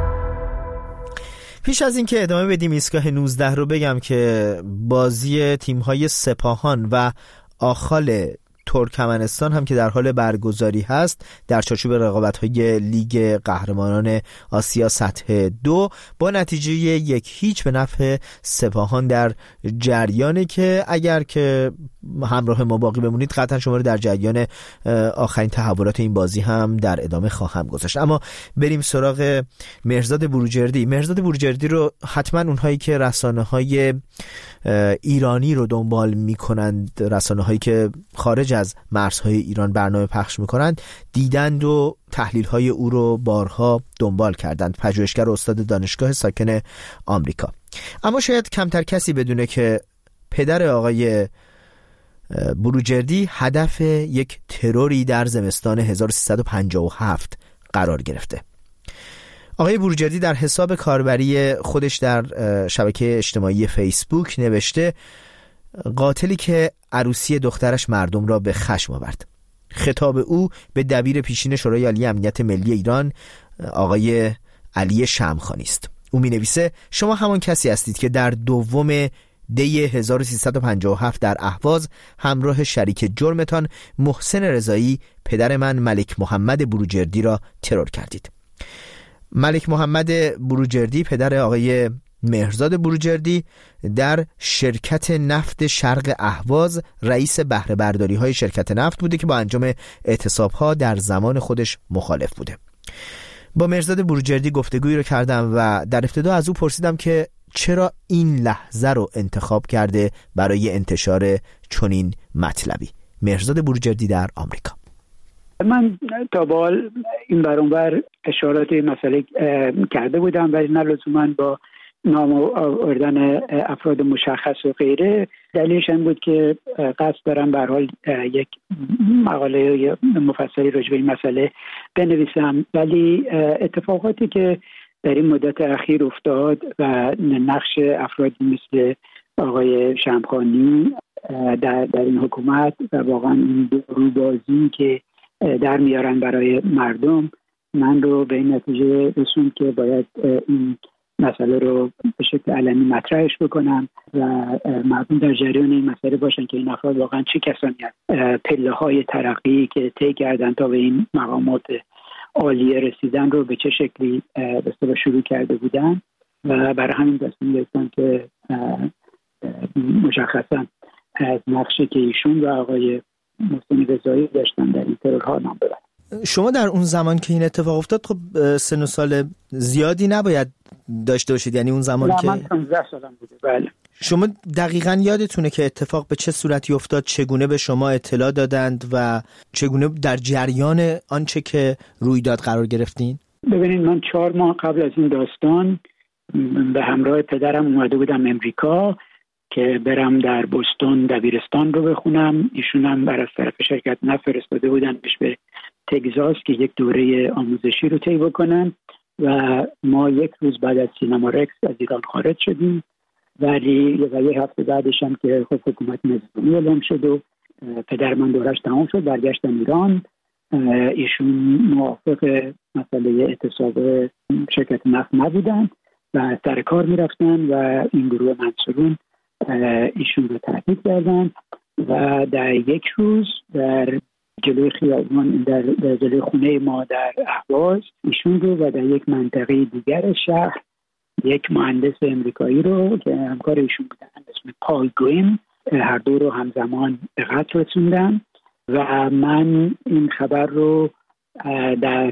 پیش از این که ادامه بدیم ایستگاه 19 رو بگم که بازی تیم‌های سپاهان و آخال ترکمنستان هم که در حال برگزاری هست در چارچوب رقابت‌های لیگ قهرمانان آسیا سطح 2 با نتیجه 1-0 به نفع سپاهان در جریانه که اگر که همراه ما باقی بمونید قطعا شما رو در جریان آخرین تحولات این بازی هم در ادامه خواهم گذاشت. اما بریم سراغ مهرزاد بروجردی. مهرزاد بروجردی رو حتما اونهایی که رسانه‌های ایرانی رو دنبال می‌کنند، رسانه‌هایی که خارج از مرزهای ایران برنامه پخش می‌کنند، دیدند و تحلیل‌های او رو بارها دنبال کردند. پژوهشگر استاد دانشگاه ساکن آمریکا. اما شاید کمتر کسی بدونه که پدر آقای بروجردی هدف یک تروری در زمستان 1357 قرار گرفته. آقای بروجردی در حساب کاربری خودش در شبکه اجتماعی فیسبوک نوشته قاتلی که عروسی دخترش مردم را به خشم آورد. خطاب او به دبیر پیشین شورای عالی امنیت ملی ایران آقای علی شمخانی است. او می نویسه شما همان کسی هستید که در 2 دی 1357 در اهواز همراه شریک جرمتان محسن رضایی پدر من ملک محمد بروجردی را ترور کردید. ملک محمد بروجردی پدر آقای مهرزاد بروجردی در شرکت نفت شرق اهواز رئیس بهره برداری های شرکت نفت بوده که با انجام اعتصاب‌ها در زمان خودش مخالف بوده. با مهرزاد بروجردی گفتگویی رو کردم و در ابتدا از او پرسیدم که چرا این لحظه رو انتخاب کرده برای انتشار چنین مطلبی. مهرزاد بروجردی در آمریکا. من تا به حال این برانور اشارات مسئله کرده بودم ولی نه لزوما با نام آوردن افراد مشخص و غیره. دلیلش این بود که قصد دارم به هر حال یک مقاله مفصلی راجع به این مسئله بنویسم، ولی اتفاقاتی که در این مدت اخیر افتاد و نقش افرادی مثل آقای شمخانی در این حکومت و واقعا این روبازی که در میارن برای مردم من رو به این نتیجه رسوند که باید این مسئله رو به شکل علنی مطرحش بکنم و مردم در جریان این مسئله باشن که این افراد واقعا چه کسانی هستند، پله‌های ترقی که طی کردن تا به این مقامات عالیه رسیدن رو به چه شکلی به اصطلاح شروع کرده بودن و برای همین تصمیم گرفتم که مشخصا از نقشی که ایشون و آقای محسن رضایی داشتن در این ترورها نام ببرم. شما در اون زمان که این اتفاق افتاد خب سن و سال زیادی نباید داشته باشید، یعنی اون زمان که من 15 سالم بوده. بله. شما دقیقاً یادتونه که اتفاق به چه صورتی افتاد، چگونه به شما اطلاع دادند و چگونه در جریان آنچه که روی داد قرار گرفتین؟ ببینید من 4 ماه قبل از این داستان به همراه پدرم اومده بودم امریکا که برم در بوستون دبیرستان رو بخونم. ایشون هم بر از طرف شرکت نفت فرستاده بودن به تگزاس که یک دوره آموزشی رو طی بکنن و ما 1 روز بعد از سینما رکس از ایران خارج شدیم، ولی یه هفته بعدش هم که خب حکومت نظامی اعلام شد و پدر من دورش تمام شد برگشتن ایران. ایشون موافق مسئله اعتصاب شرکت نفت نبودن و سر کار میرفتن و این گروه منصورون ایشون رو تهدید کردن و در 1 روز در جلوی خیابان در جلوی خونه ما در اهواز ایشون رو و در یک منطقه دیگر شهر یک مهندس امریکایی رو که همکار ایشون بودن اسم پال گریم هر دو رو همزمان به قتل رسوندن و من این خبر رو در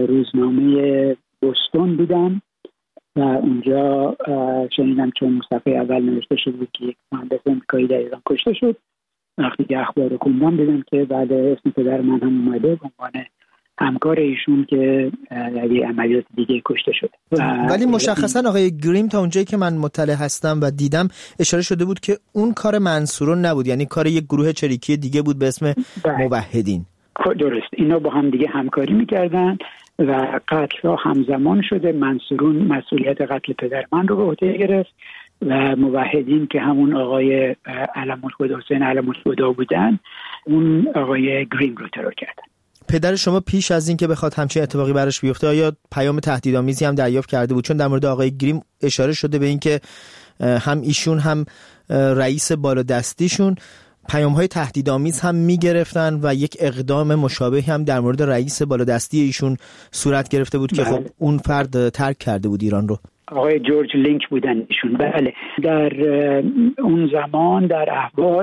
روزنامه بوستون دیدم و اونجا شنیدم چون صفحه اول نوشته شده بود که یک مهندس امریکایی در ایران کشته شد. وقتی که اخبار رو خوندم دیدم که بعد اسم پدر من هم اومده به عنوان همکار ایشون که در یک عملیات دیگه کشته شده. ولی مشخصا آقای گریم تا اونجایی که من مطلع هستم و دیدم اشاره شده بود که اون کار منصورون نبود، یعنی کار یک گروه چریکی دیگه بود به اسم موحدین. درست، اینا با هم دیگه همکاری میکردن و قتل ها همزمان شده. منصورون مسئولیت قتل پدر من رو به عهده گرفت و موحدین که همون آقای علم‌الهدی حسین علم‌الهدی بودن اون آقای گریم رو ترور کردن. پدر شما پیش از این که بخواد همچین اتفاقی براش بیفته آیا پیام تهدیدآمیزی هم دریافت کرده بود؟ چون در مورد آقای گریم اشاره شده به این که هم ایشون هم رئیس بالادستیشون پیام‌های تهدیدآمیز هم می‌گرفتن و یک اقدام مشابهی هم در مورد رئیس بالادستی ایشون صورت گرفته بود که خب اون فرد ترک کرده بود ایران رو. آقای جورج لینک بودن ایشون. بله، در اون زمان در اهواز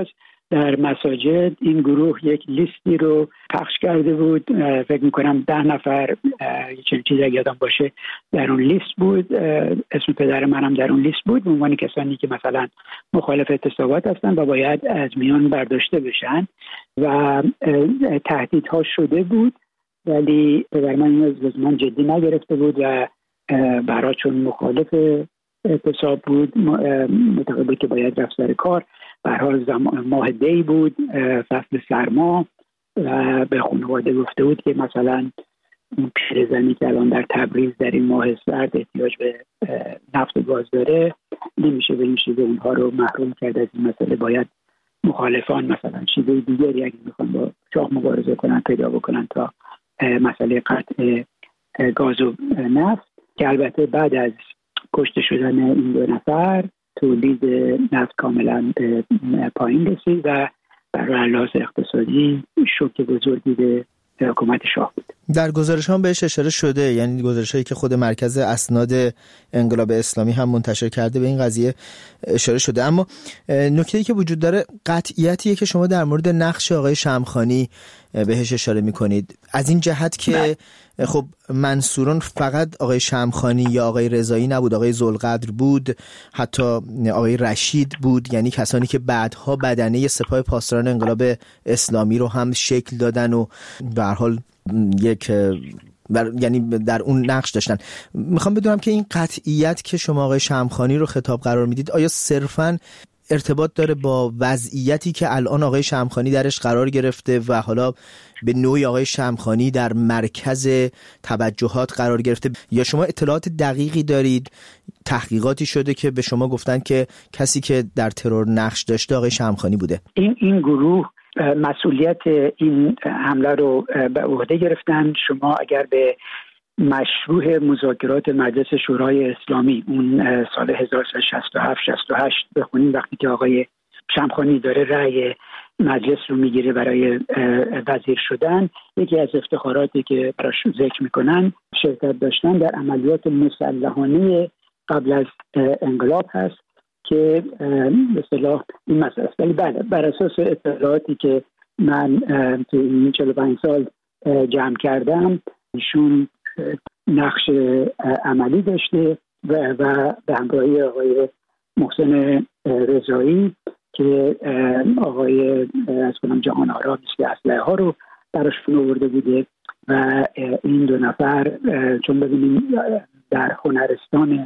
در مساجد این گروه یک لیستی رو پخش کرده بود، فکر میکنم 10 نفر چنین چیزی اگه یادم باشه در اون لیست بود، اسم پدر منم در اون لیست بود، به عنوان کسانی که مثلا مخالف اعتصابات هستن و باید از میان برداشته بشن و تهدیدها شده بود، ولی پدر من از من جدی نگرفته بود و برای چون مخالف اعتصاب بود معتقد بود که باید رفت سر کار. به هر حال ماه دی بود، فصل سرما، و به خانواده گفته بود که مثلا اون پیرزنی که الان در تبریز در این ماه سرد احتیاج به نفت و گاز داره نمیشه به این شیوه اونها رو محروم کرد از این مسئله، باید مخالفان مثلا شیوه دیگری اگه میخوان با شاه مبارزه کنن پیدا بکنن تا مسئله قطع گاز و نفت، که البته بعد از کشته شدن این 2 نفر تولید نفت کاملا پایین رسید و برای لحاظ اقتصادی شوک بزرگی به حکومت شاه بود. در گزارش هم بهش اشاره شده، یعنی گزارش‌هایی که خود مرکز اسناد انقلاب اسلامی هم منتشر کرده به این قضیه اشاره شده. اما نکته‌ای که وجود داره قطعیتیه که شما در مورد نقش آقای شمخانی بهش اشاره می‌کنید، از این جهت که خب منصوران فقط آقای شمخانی یا آقای رضایی نبود، آقای ذوالقدر بود، حتی آقای رشید بود، یعنی کسانی که بعدها بدنه سپاه پاسداران انقلاب اسلامی رو هم شکل دادن و به هر حال یعنی در اون نقش داشتن. میخوام بدونم که این قطعیت که شما آقای شمخانی رو خطاب قرار میدید آیا صرفاً ارتباط داره با وضعیتی که الان آقای شمخانی درش قرار گرفته و حالا به نوعی آقای شمخانی در مرکز توجهات قرار گرفته، یا شما اطلاعات دقیقی دارید، تحقیقاتی شده که به شما گفتن که کسی که در ترور نقش داشته آقای شمخانی بوده؟ این گروه مسئولیت این حمله رو به عهده گرفتن. شما اگر به مشروع مذاکرات مجلس شورای اسلامی اون سال 1367-68 بخونیم، وقتی که آقای شمخانی داره رأی مجلس رو میگیره برای وزیر شدن، یکی از افتخاراتی که براش ذکر میکنن شرکت داشتن در عملیات مسلحانه قبل از انقلاب هست که به اصطلاح این مسئله است. ولی بله، بر اساس اطلاعاتی که من تو این 45 سال جمع کردم، ایشون نقش عملی داشته و به همراهی آقای محسن رضایی که آقای از کنم جهان آرا مثل اسلحه ها رو براشون آورده بوده و این 2 نفر چون ببینیم در هنرستان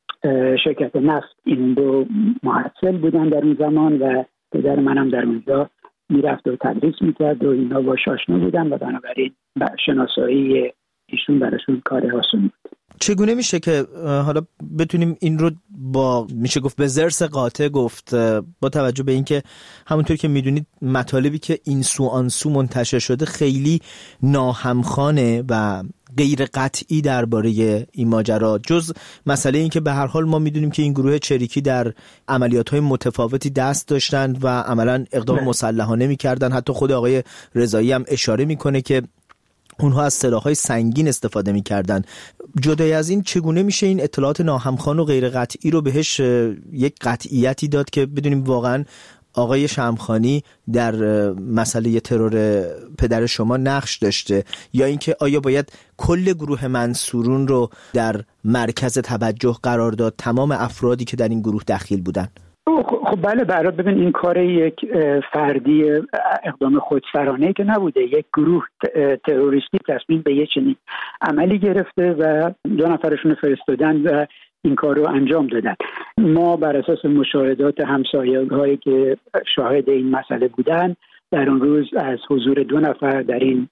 شرکت نفت این 2 محصل بودن در اون زمان و پدر منم در اونجا میرفت و تدریس میکرد و اینا باش آشنا بودن و بنابراین شناسایی ایشون براشون کار آسون بود. چگونه میشه که حالا بتونیم این رو با میشه گفت به ضرس قاطع گفت، با توجه به اینکه همونطور که میدونید مطالبی که این سو آن سو منتشر شده خیلی ناهمخوانه و غیر قطعی درباره این ماجرا، جز مسئله این که به هر حال ما میدونیم که این گروه چریکی در عملیات‌های متفاوتی دست داشتن و عملاً اقدام مسلحانه می‌کردن. حتی خود آقای رضایی هم اشاره میکنه که اونها از سلاح‌های سنگین استفاده می‌کردن. جدای از این چگونه میشه این اطلاعات ناهمخوان و غیر قطعی رو بهش یک قطعیتی داد که بدونیم واقعاً آقای شمخانی در مسئله ترور پدر شما نقش داشته، یا اینکه آیا باید کل گروه منصورون رو در مرکز توجه قرار داد، تمام افرادی که در این گروه دخیل بودن؟ خب بله، برای ببین این کار یک فردی اقدام خودسرانه که نبوده، یک گروه تروریستی تصمیم به یک چنین عملی گرفته و 2 نفرشون فرستادن و این کار رو انجام دادن. ما بر اساس مشاهدات همسایه‌هایی که شاهد این مسئله بودن در اون روز از حضور 2 نفر در این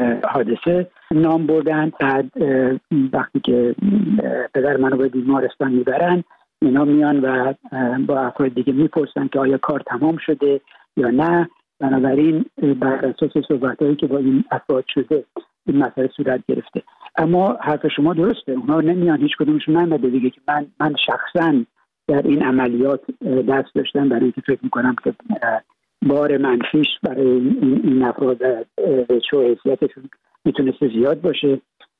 حادثه نام بردن. بعد وقتی که پدر منو به بیمارستان میبرن، اینا میان و با افراد دیگه میپرسن که آیا کار تمام شده یا نه. بنابراین بر اساس صحبتایی که با این افراد شده این مسئله صورت گرفته. اما حرف شما درسته، اونا نمیان، هیچ کدومشون نمیاد بگه که من شخصا در این عملیات دست داشتم، برای اینکه فکر میکنم که بار منفیش برای این افراد چه حیثیتشون میتونسته زیاد باشه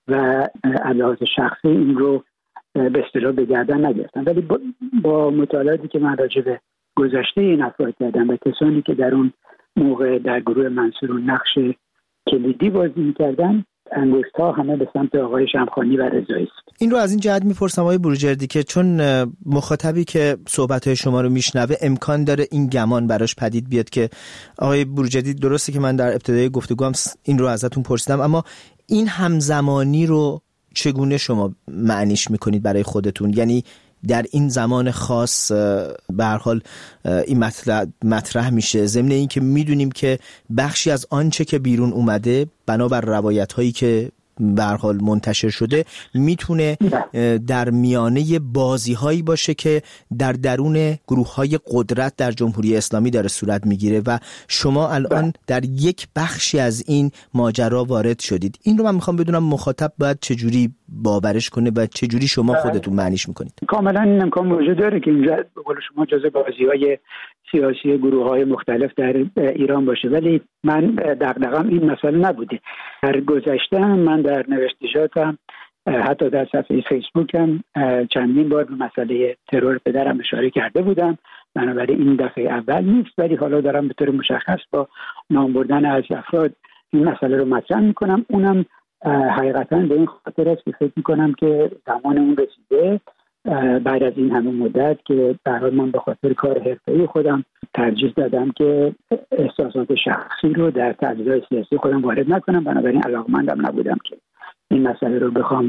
و علاوه شخصی این رو به اصطلاح به گردن نگرفتن. ولی با مطالعاتی که من راجع به گذشته این افراد کردن و کسانی که در اون موقع در گروه منصورون نقش کلیدی بازی می‌کردن، انگشت‌ها همه به سمت آقای شمخانی و رضایی است. این رو از این جهت می‌پرسم آقای بروجردی که چون مخاطبی که صحبت‌های شما رو میشنوه امکان داره این گمان براش پدید بیاد که آقای بروجردی، درسته که من در ابتدای گفتگوام این رو ازتون پرسیدم، اما این همزمانی رو چگونه شما معنیش میکنید برای خودتون؟ یعنی در این زمان خاص به هر حال این مطرح میشه، ضمن این که میدونیم که بخشی از آنچه که بیرون اومده بنابر روایت هایی که به هر حال منتشر شده میتونه در میانه بازی هایی باشه که در درون گروه های قدرت در جمهوری اسلامی داره صورت میگیره و شما الان در یک بخشی از این ماجرا وارد شدید. این رو من میخوام بدونم مخاطب باید چجوری باورش کنه و چجوری شما خودتون معنیش میکنید؟ کاملا این امکان وجود داره که اینجا به قول شما جزء بازی های سیاسی گروه های مختلف در ایران باشه، ولی من دغدغه‌ام این مسئله نبوده. در گذشته من در نوشتجاتم، حتی در صفحه فیسبوکم چندین بار به مسئله ترور پدرم اشاره کرده بودم، بنابراین این دفعه اول نیست، ولی حالا دارم به طور مشخص با نام بردن از افراد این مسئله رو مطرح میکنم. اونم حقیقتا به این خاطر است که فکر میکنم که زمان اون رسیده، بعد از این همه مدت که به هر حال من به خاطر کار حرفه‌ای خودم ترجیح دادم که احساسات شخصی رو در تحلیل‌های سیاسی خودم وارد نکنم، بنابراین علاقه‌مندم نبودم که این مسئله رو بخوام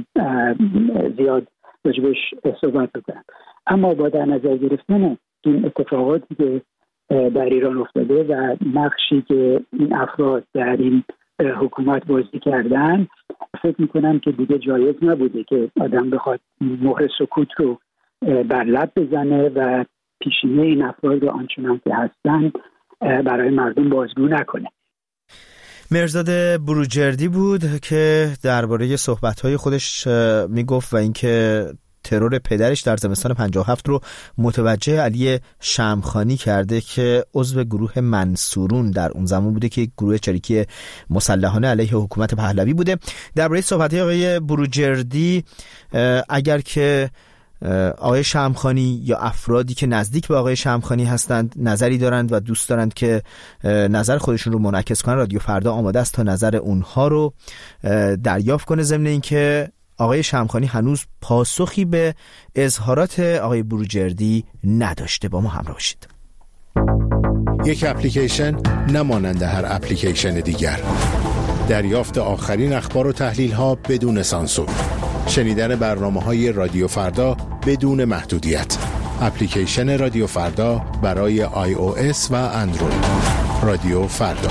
زیاد راجبش صحبت بکنم. اما با در نظر گرفتن این اتفاقاتی که در ایران افتاده و نقشی که این افراد در این حکومت بازی کردن، فکر میکنم که دیگه جایز نبوده که آدم بخواد مهر سکوت رو بر لب بزنه و پیشینه این افراد رو آنچنان که هستن برای مردم بازگو نکنه. مرزاد بروجردی بود که درباره صحبت‌های خودش میگفت و اینکه ترور پدرش در زمستان 57 رو متوجه علی شمخانی کرده که عضو گروه منصورون در اون زمان بوده که یک گروه چریکی مسلحانه علیه حکومت پهلوی بوده. درباره صحبت‌های آقای بروجردی، اگر که آقای شمخانی یا افرادی که نزدیک به آقای شمخانی هستند نظری دارند و دوست دارند که نظر خودشون رو منعکس کنن، رادیو فردا آماده است تا نظر اونها رو دریافت کنه، ضمن اینکه آقای شمخانی هنوز پاسخی به اظهارات آقای بروجردی نداشته. با ما همراه باشید. یک اپلیکیشن نمانند هر اپلیکیشن دیگر، دریافت آخرین اخبار و تحلیل ها بدون سانسور، شنیدن برنامه‌های رادیو فردا بدون محدودیت. اپلیکیشن رادیو فردا برای iOS و اندروید. رادیو فردا.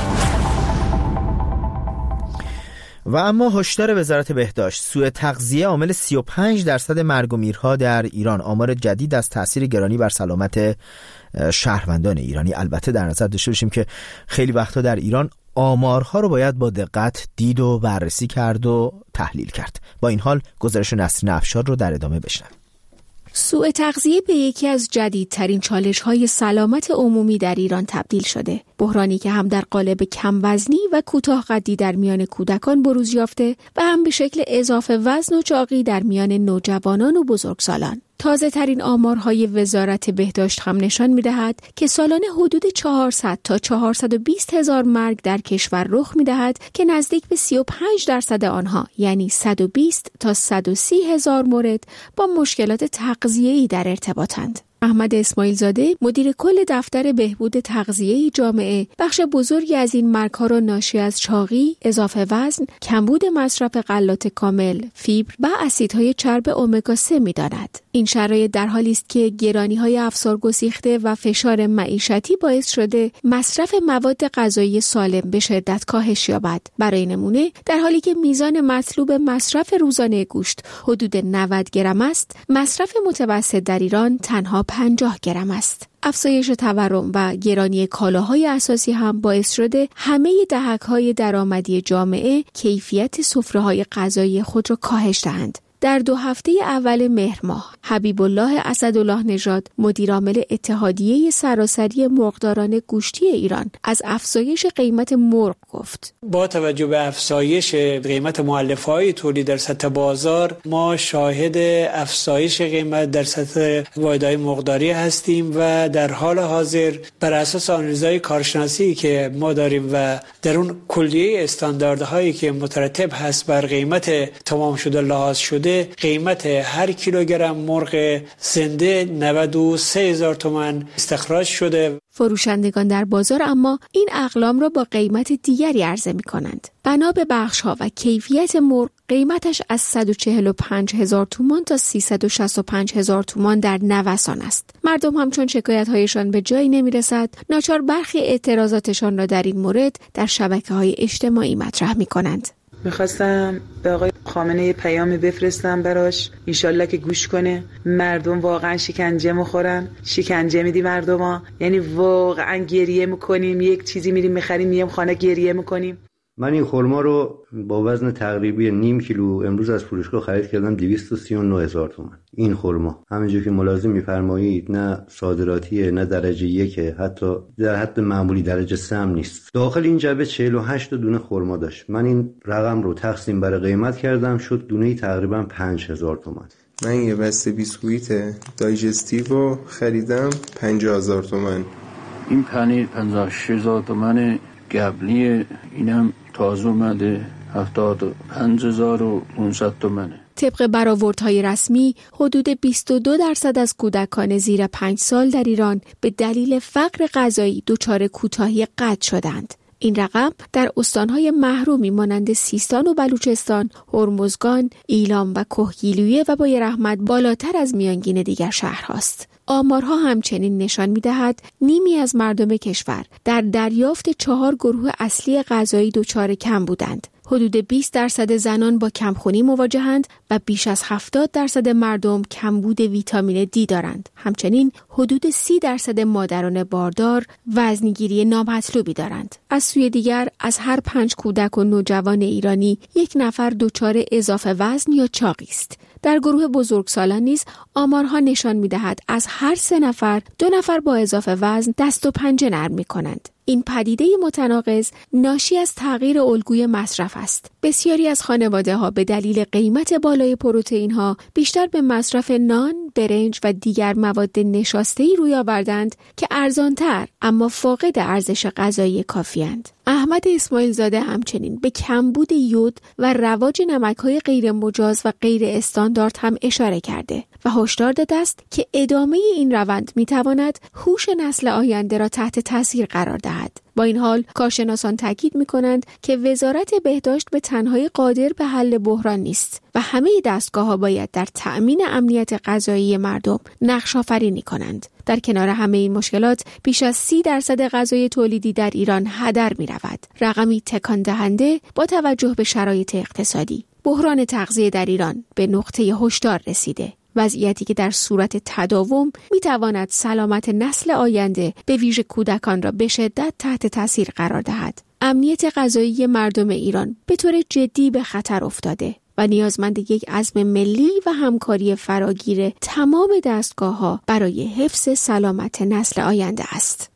و اما هشدار وزارت بهداشت: سوء تغذیه عامل 35% مرگ و میرها در ایران. آمار جدید از تاثیر گرانی بر سلامت شهروندان ایرانی. البته در نظر داشته باشیم که خیلی وقتا در ایران آمارها رو باید با دقت دید و بررسی کرد و تحلیل کرد. با این حال گزارش نسرین افشار رو در ادامه بشنویم. سوء تغذیه به یکی از جدیدترین چالش‌های سلامت عمومی در ایران تبدیل شده. بحرانی که هم در قالب کم وزنی و کوتاه قدی در میان کودکان بروز یافته و هم به شکل اضافه وزن و چاقی در میان نوجوانان و بزرگسالان. تازه ترین آمارهای وزارت بهداشت هم نشان می‌دهد که سالانه حدود 400 تا 420 هزار مرگ در کشور رخ می‌دهد که نزدیک به 35% آنها، یعنی 120 تا 130 هزار مورد، با مشکلات تغذیه‌ای در ارتباطند. احمد اسماعیل زاده، مدیر کل دفتر بهبود تغذیه جامعه، بخش بزرگی از این مرگ‌ها را ناشی از چاقی، اضافه وزن، کمبود مصرف غلات کامل، فیبر و اسیدهای چرب امگا 3 می‌داند. این شرایط در حالی است که گرانی‌های افسارگسیخته و فشار معیشتی باعث شده مصرف مواد غذایی سالم به شدت کاهش یابد. برای نمونه، در حالی که میزان مطلوب مصرف روزانه گوشت حدود 90 گرم است، مصرف متوسط در ایران تنها 50 گرم است. افزایش تورم و گرانی کالاهای اساسی هم باعث شده همه دهک‌های درآمدی جامعه کیفیت سفره‌های غذایی خود را کاهش دهند. در 2 هفته اول مهر ماه حبیب الله اسدالله نژاد مدیر عامل اتحادیه سراسری مرغداران گوشتی ایران از افزایش قیمت مرغ گفت. با توجه به افزایش قیمت مؤلفه‌های تولید در سطح بازار، ما شاهد افزایش قیمت در سطح واحدهای مرغداری هستیم و در حال حاضر بر اساس آنالیزهای کارشناسی که ما داریم و در اون کلیه استانداردهایی که مترتب هست بر قیمت تمام شده لحاظ شده، قیمت هر کیلوگرم مرغ زنده 93,000 تومان استخراج شده. فروشندگان در بازار اما این اقلام را با قیمت دیگری عرضه می کنند. بنا به بخش‌ها و کیفیت مرغ قیمتش از 145,000 تومان تا 365,000 تومان در نوسان است. مردم همچون شکایت‌هایشان به جایی نمی‌رسد، ناچار برخی اعتراضاتشان را در این مورد در شبکه‌های اجتماعی مطرح می‌کنند. میخواستم به آقای خامنه‌ای پیامی بفرستم براش، انشالله که گوش کنه. مردم واقعا شکنجه میخورن، شکنجه میدی مردما، یعنی واقعا گریه میکنیم، یک چیزی میریم میخریم میام خانه گریه میکنیم. من این خرما رو با وزن تقریبی نیم کیلو امروز از فروشگاه خرید کردم 239,000 تومان. این خرما همونجوری که ملاحظه میفرمایید نه صادراتیه نه درجه 1، حتی در حد معمولی درجه 3 هم نیست. داخل این جعبه 48 دونه خرما داشت. من این رقم رو تقسیم بر قیمت کردم، شد دونه‌ای تقریبا 5,000 تومان. من یه بسته بیسکویت دایجستیو رو خریدم 50,000 تومان. این پنیر 56,000 تومان قبلی، اینم تازه اومده 75,500 تومانه. طبق برآوردهای رسمی حدود 22% از کودکان زیر 5 سال در ایران به دلیل فقر غذایی دچار کوتاهی قد شدند. این رقم در استانهای محرومی مانند سیستان و بلوچستان، هرمزگان، ایلام و کهگیلویه و بای رحمت بالاتر از میانگین دیگر شهرهاست. آمارها همچنین نشان می‌دهد نیمی از مردم کشور در دریافت 4 گروه اصلی غذایی دچار کم بودند. حدود 20% زنان با کمخونی مواجهند و بیش از 70% مردم کمبود ویتامین دی دارند. همچنین حدود 30% مادران باردار وزنگیری نامطلوبی دارند. از سوی دیگر از هر 5 کودک و نوجوان ایرانی 1 نفر دچار اضافه وزن یا چاقی است. در گروه بزرگسالان نیز آمارها نشان می‌دهد از هر 3 نفر 2 نفر با اضافه وزن دست و پنجه نرم می‌کنند. این پدیده متناقض ناشی از تغییر الگوی مصرف است. بسیاری از خانواده‌ها به دلیل قیمت بالای پروتئین‌ها بیشتر به مصرف نان، برنج و دیگر مواد نشاسته‌ای روی آوردند که ارزان‌تر اما فاقد ارزش غذایی کافی‌اند. احمد اسماعیل زاده همچنین به کمبود یود و رواج نمک‌های غیر مجاز و غیر استاندارد هم اشاره کرده و هشدار داده است که ادامه این روند می‌تواند هوش نسل آینده را تحت تاثیر قرار دهد. با این حال کارشناسان تاکید می‌کنند که وزارت بهداشت به تنهایی قادر به حل بحران نیست و همه دستگاه‌ها باید در تأمین امنیت غذایی مردم نقش آفرینی کنند. در کنار همه این مشکلات بیش از 30% غذای تولیدی در ایران هدر می‌رود. رقمی تکان دهنده با توجه به شرایط اقتصادی. بحران تغذیه در ایران به نقطه هشدار رسیده. وضعیتی که در صورت تداوم میتواند سلامت نسل آینده به ویژه کودکان را به شدت تحت تاثیر قرار دهد. امنیت غذایی مردم ایران به طور جدی به خطر افتاده و نیازمند یک عزم ملی و همکاری فراگیر تمام دستگاه‌ها برای حفظ سلامت نسل آینده است.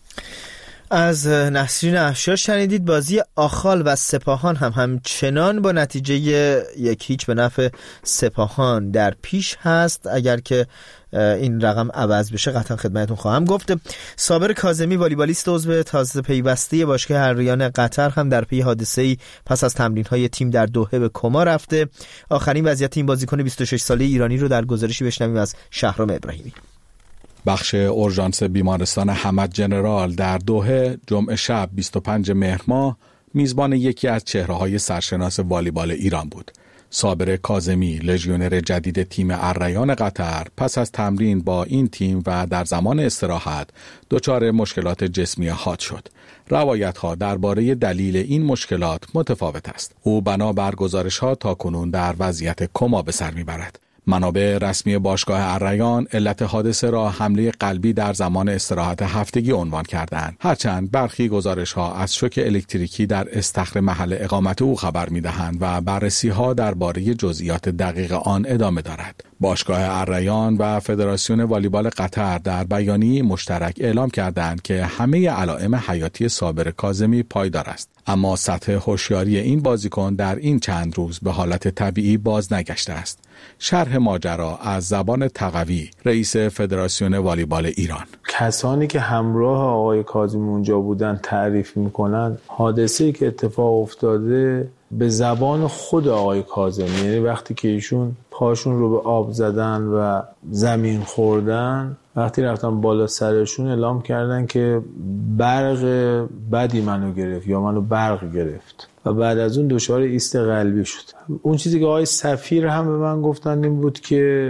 از نسرین افشار شنیدید. بازی آخال و سپاهان هم همچنان با نتیجه 1-0 به نفع سپاهان در پیش هست. اگر که این رقم عوض بشه قطعا خدمتتون خواهم گفت. صابر کاظمی والیبالیست عضو تازه پیوسته باشگاه حریان قطر هم در پی حادثه‌ای پس از تمرین‌های تیم در دوحه به کما رفته. آخرین وضعیت این بازیکن 26 ساله ایرانی رو در گزارشی بشنویم از شهرام ابراهیمی. بخش اورژانس بیمارستان حمد جنرال در دوحه جمعه شب 25 مهر ماه میزبان یکی از چهره‌های سرشناس والیبال ایران بود. صابر کاظمی، لژیونر جدید تیم الریان قطر، پس از تمرین با این تیم و در زمان استراحت دچار مشکلات جسمی حاد شد. روایت‌ها درباره دلیل این مشکلات متفاوت است. او بنا بر گزارش‌ها تاکنون در وضعیت کما به سر می‌برد. منابع رسمی باشگاه الریان علت حادثه را حمله قلبی در زمان استراحت هفتگی عنوان کردند. هرچند برخی گزارش‌ها از شوک الکتریکی در استخر محل اقامت او خبر می‌دهند و بررسی‌ها درباره جزئیات دقیق آن ادامه دارد. باشگاه الریان و فدراسیون والیبال قطر در بیانیه مشترک اعلام کردند که همه علائم حیاتی صابر کاظمی پایدار است، اما سطح هوشیاری این بازیکن در این چند روز به حالت طبیعی باز نگشته است. شرح ماجرا از زبان تقوی، رئیس فدراسیون والیبال ایران. کسانی که همراه آقای کاظمی اونجا بودن تعریف میکنن حادثه‌ای که اتفاق افتاده به زبان خود آقای کاظمی، یعنی وقتی که ایشون پاشون رو به آب زدن و زمین خوردن، وقتی رفتن بالا سرشون اعلام کردن که برق بدی منو گرفت یا منو برق گرفت و بعد از اون دچار ایست قلبی شد. اون چیزی که آقای سفیر هم به من گفتن این بود که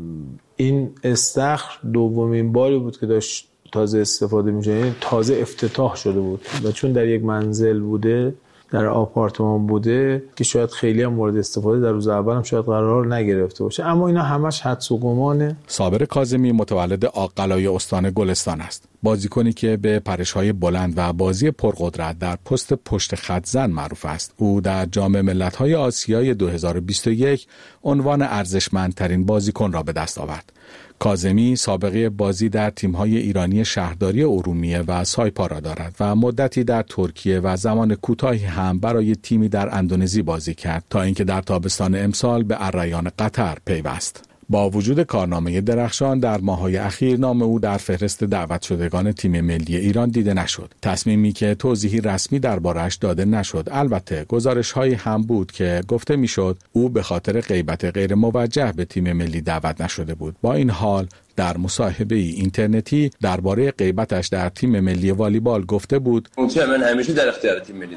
این استخر دومین باری بود که داشت تازه استفاده میشه، یعنی تازه افتتاح شده بود و چون در یک منزل بوده، در آپارتمان بوده که شاید خیلی هم مورد استفاده در روز اول هم شاید قرار نگرفته باشه، اما اینا همش حدس و گمانه. صابر کاظمی متولد آقلای استان گلستان است. بازیکنی که به پرش‌های بلند و بازی پرقدرت در پشت خط زن معروف است. او در جام ملت‌های آسیای 2021 عنوان ارزشمندترین بازیکن را به دست آورد. کاظمی سابقه بازی در تیم‌های ایرانی شهرداری ارومیه و سایپا را دارد و مدتی در ترکیه و زمان کوتاهی هم برای تیمی در اندونزی بازی کرد تا اینکه در تابستان امسال به الریان قطر پیوست. با وجود کارنامه درخشان در ماه‌های اخیر نام او در فهرست دعوت شدگان تیم ملی ایران دیده نشد. تصمیمی که توضیحی رسمی درباره‌اش داده نشد. البته گزارش‌هایی هم بود که گفته میشد او به خاطر غیبت غیر موجه به تیم ملی دعوت نشده بود. با این حال در مصاحبه اینترنتی درباره غیبتش در تیم ملی والیبال گفته بود: من همیشه در اختیار تیم ملی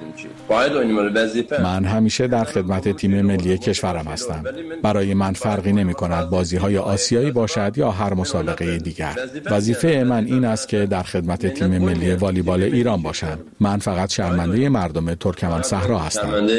دارم. من همیشه در خدمت تیم ملی کشورم هستم. برای من فرقی نمی‌کند بازی‌های آسیایی باشد یا هر مسابقه دیگر. وظیفه من این است که در خدمت تیم ملی والیبال ایران باشم. من فقط شرمنده مردم ترکمن صحرا هستم.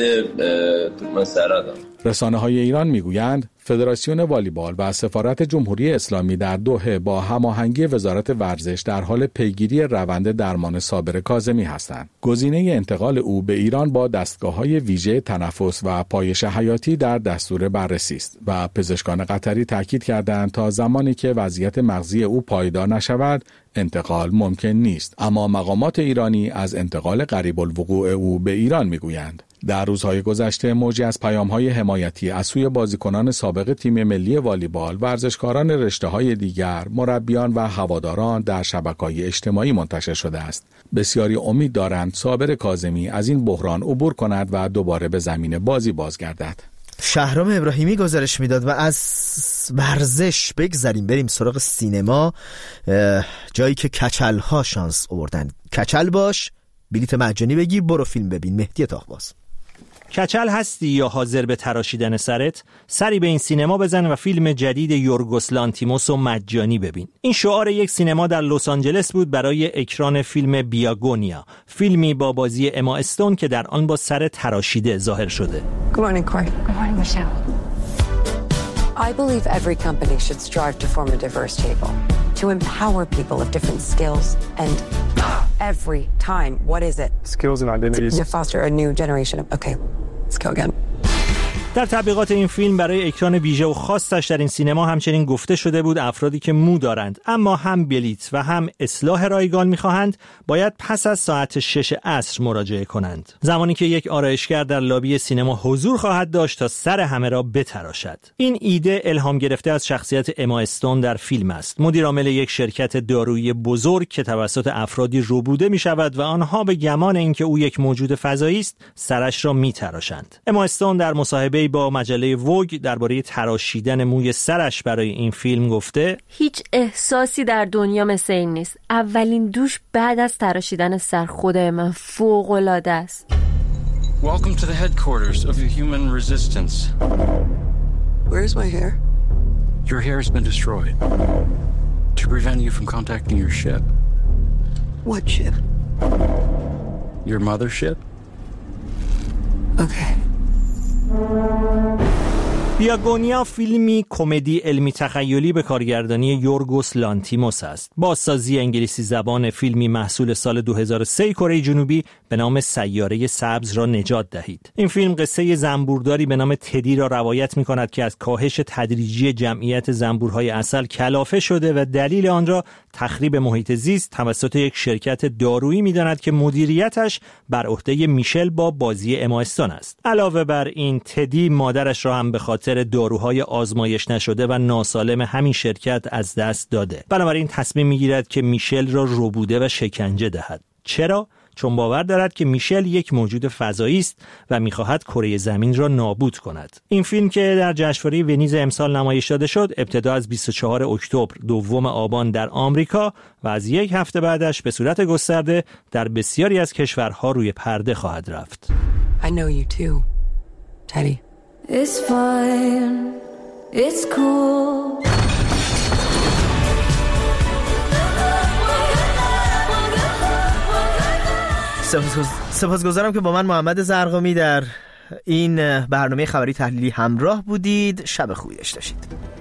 رسانه‌های ایران میگویند فدراسیون والیبال و سفارت جمهوری اسلامی در دوحه با هماهنگی وزارت ورزش در حال پیگیری روند درمان صابر کاظمی هستند. گزینه انتقال او به ایران با دستگاه‌های ویژه تنفس و پایش حیاتی در دستور بررسی است و پزشکان قطری تاکید کردند تا زمانی که وضعیت مغزی او پایدار نشود انتقال ممکن نیست، اما مقامات ایرانی از انتقال قریب الوقوع او به ایران میگویند. در روزهای گذشته موجی از پیام‌های حمایتی از سوی بازیکنان سابق تیم ملی والیبال، ورزشکاران رشته‌های دیگر، مربیان و هواداران در شبکه‌های اجتماعی منتشر شده است. بسیاری امید دارند صابر کاظمی از این بحران عبور کند و دوباره به زمین بازی بازگردد. شهرام ابراهیمی گزارش میداد و از ورزش بگذریم بریم سراغ سینما، جایی که کچل ها شانس آوردن. کچل باش، بلیت مجانی بگیر، برو فیلم ببین. مهدی طاهباز. کچل هستی یا حاضر به تراشیدن سرت؟ سری به این سینما بزن و فیلم جدید یورگوس لانتیموس رو مجانی ببین. این شعار یک سینما در لس آنجلس بود برای اکران فیلم بیاگونیا، فیلمی با بازی اما استون که در آن با سر تراشیده ظاهر شده. Good morning, Corey. Good morning, Michelle. I believe every company should strive to form a diverse table, to empower people of different skills and every time, what is it? Skills and identities. To foster a new generation of, okay, let's go again. در تبلیغات این فیلم برای اکران ویژه و خاصش در این سینما همچنین گفته شده بود افرادی که مو دارند اما هم بلیت و هم اصلاح رایگان می‌خواهند باید پس از ساعت 6 عصر مراجعه کنند، زمانی که یک آرایشگر در لابی سینما حضور خواهد داشت تا سر همه را بتراشد. این ایده الهام گرفته از شخصیت اما استون در فیلم است، مدیر عامل یک شرکت دارویی بزرگ که توسط افرادی ربوده می‌شود و آنها به گمان اینکه او یک موجود فضایی است سرش را می‌تراشند. اما استون در مصاحبه با مجله ووگ درباره تراشیدن موی سرش برای این فیلم گفته: هیچ احساسی در دنیا مثل این نیست. اولین دوش بعد از تراشیدن سر، خدای من فوق‌العاده است. Welcome to the headquarters of the human resistance. Where's my hair? Your hair has been destroyed to prevent you from contacting your ship. What ship? Your mothership. Okay. دیاگونیا فیلمی کمدی علمی تخیلی به کارگردانی یورگوس لانتیموس است. بازسازی انگلیسی زبان فیلمی محصول سال 2003 کره جنوبی به نام سیاره سبز را نجات دهید. این فیلم قصه زنبورداری به نام تدی را روایت می‌کند که از کاهش تدریجی جمعیت زنبورهای عسل کلافه شده و دلیل آن را تخریب محیط زیست توسط یک شرکت دارویی می‌داند که مدیریتش بر عهده میشل با بازی اما استون است. علاوه بر این تدی مادرش را هم به خاطر داروهای آزمایش نشده و ناسالم همین شرکت از دست داده. بنابراین تصمیم میگیرد که میشل را ربوده و شکنجه دهد. چرا؟ چون باور دارد که میشل یک موجود فضایی است و میخواهد کره زمین را نابود کند. این فیلم که در جشنواره ونیز امسال نمایش داده شد، ابتدا از 24 اکتبر، 2 آبان در آمریکا و از یک هفته بعدش به صورت گسترده در بسیاری از کشورها روی پرده خواهد رفت. I know you too, Teddy. It's fine. It's cool. سپاسگزارم که با من محمد زرقامی در این برنامه خبری تحلیلی همراه بودید. شب خوبی داشته باشید.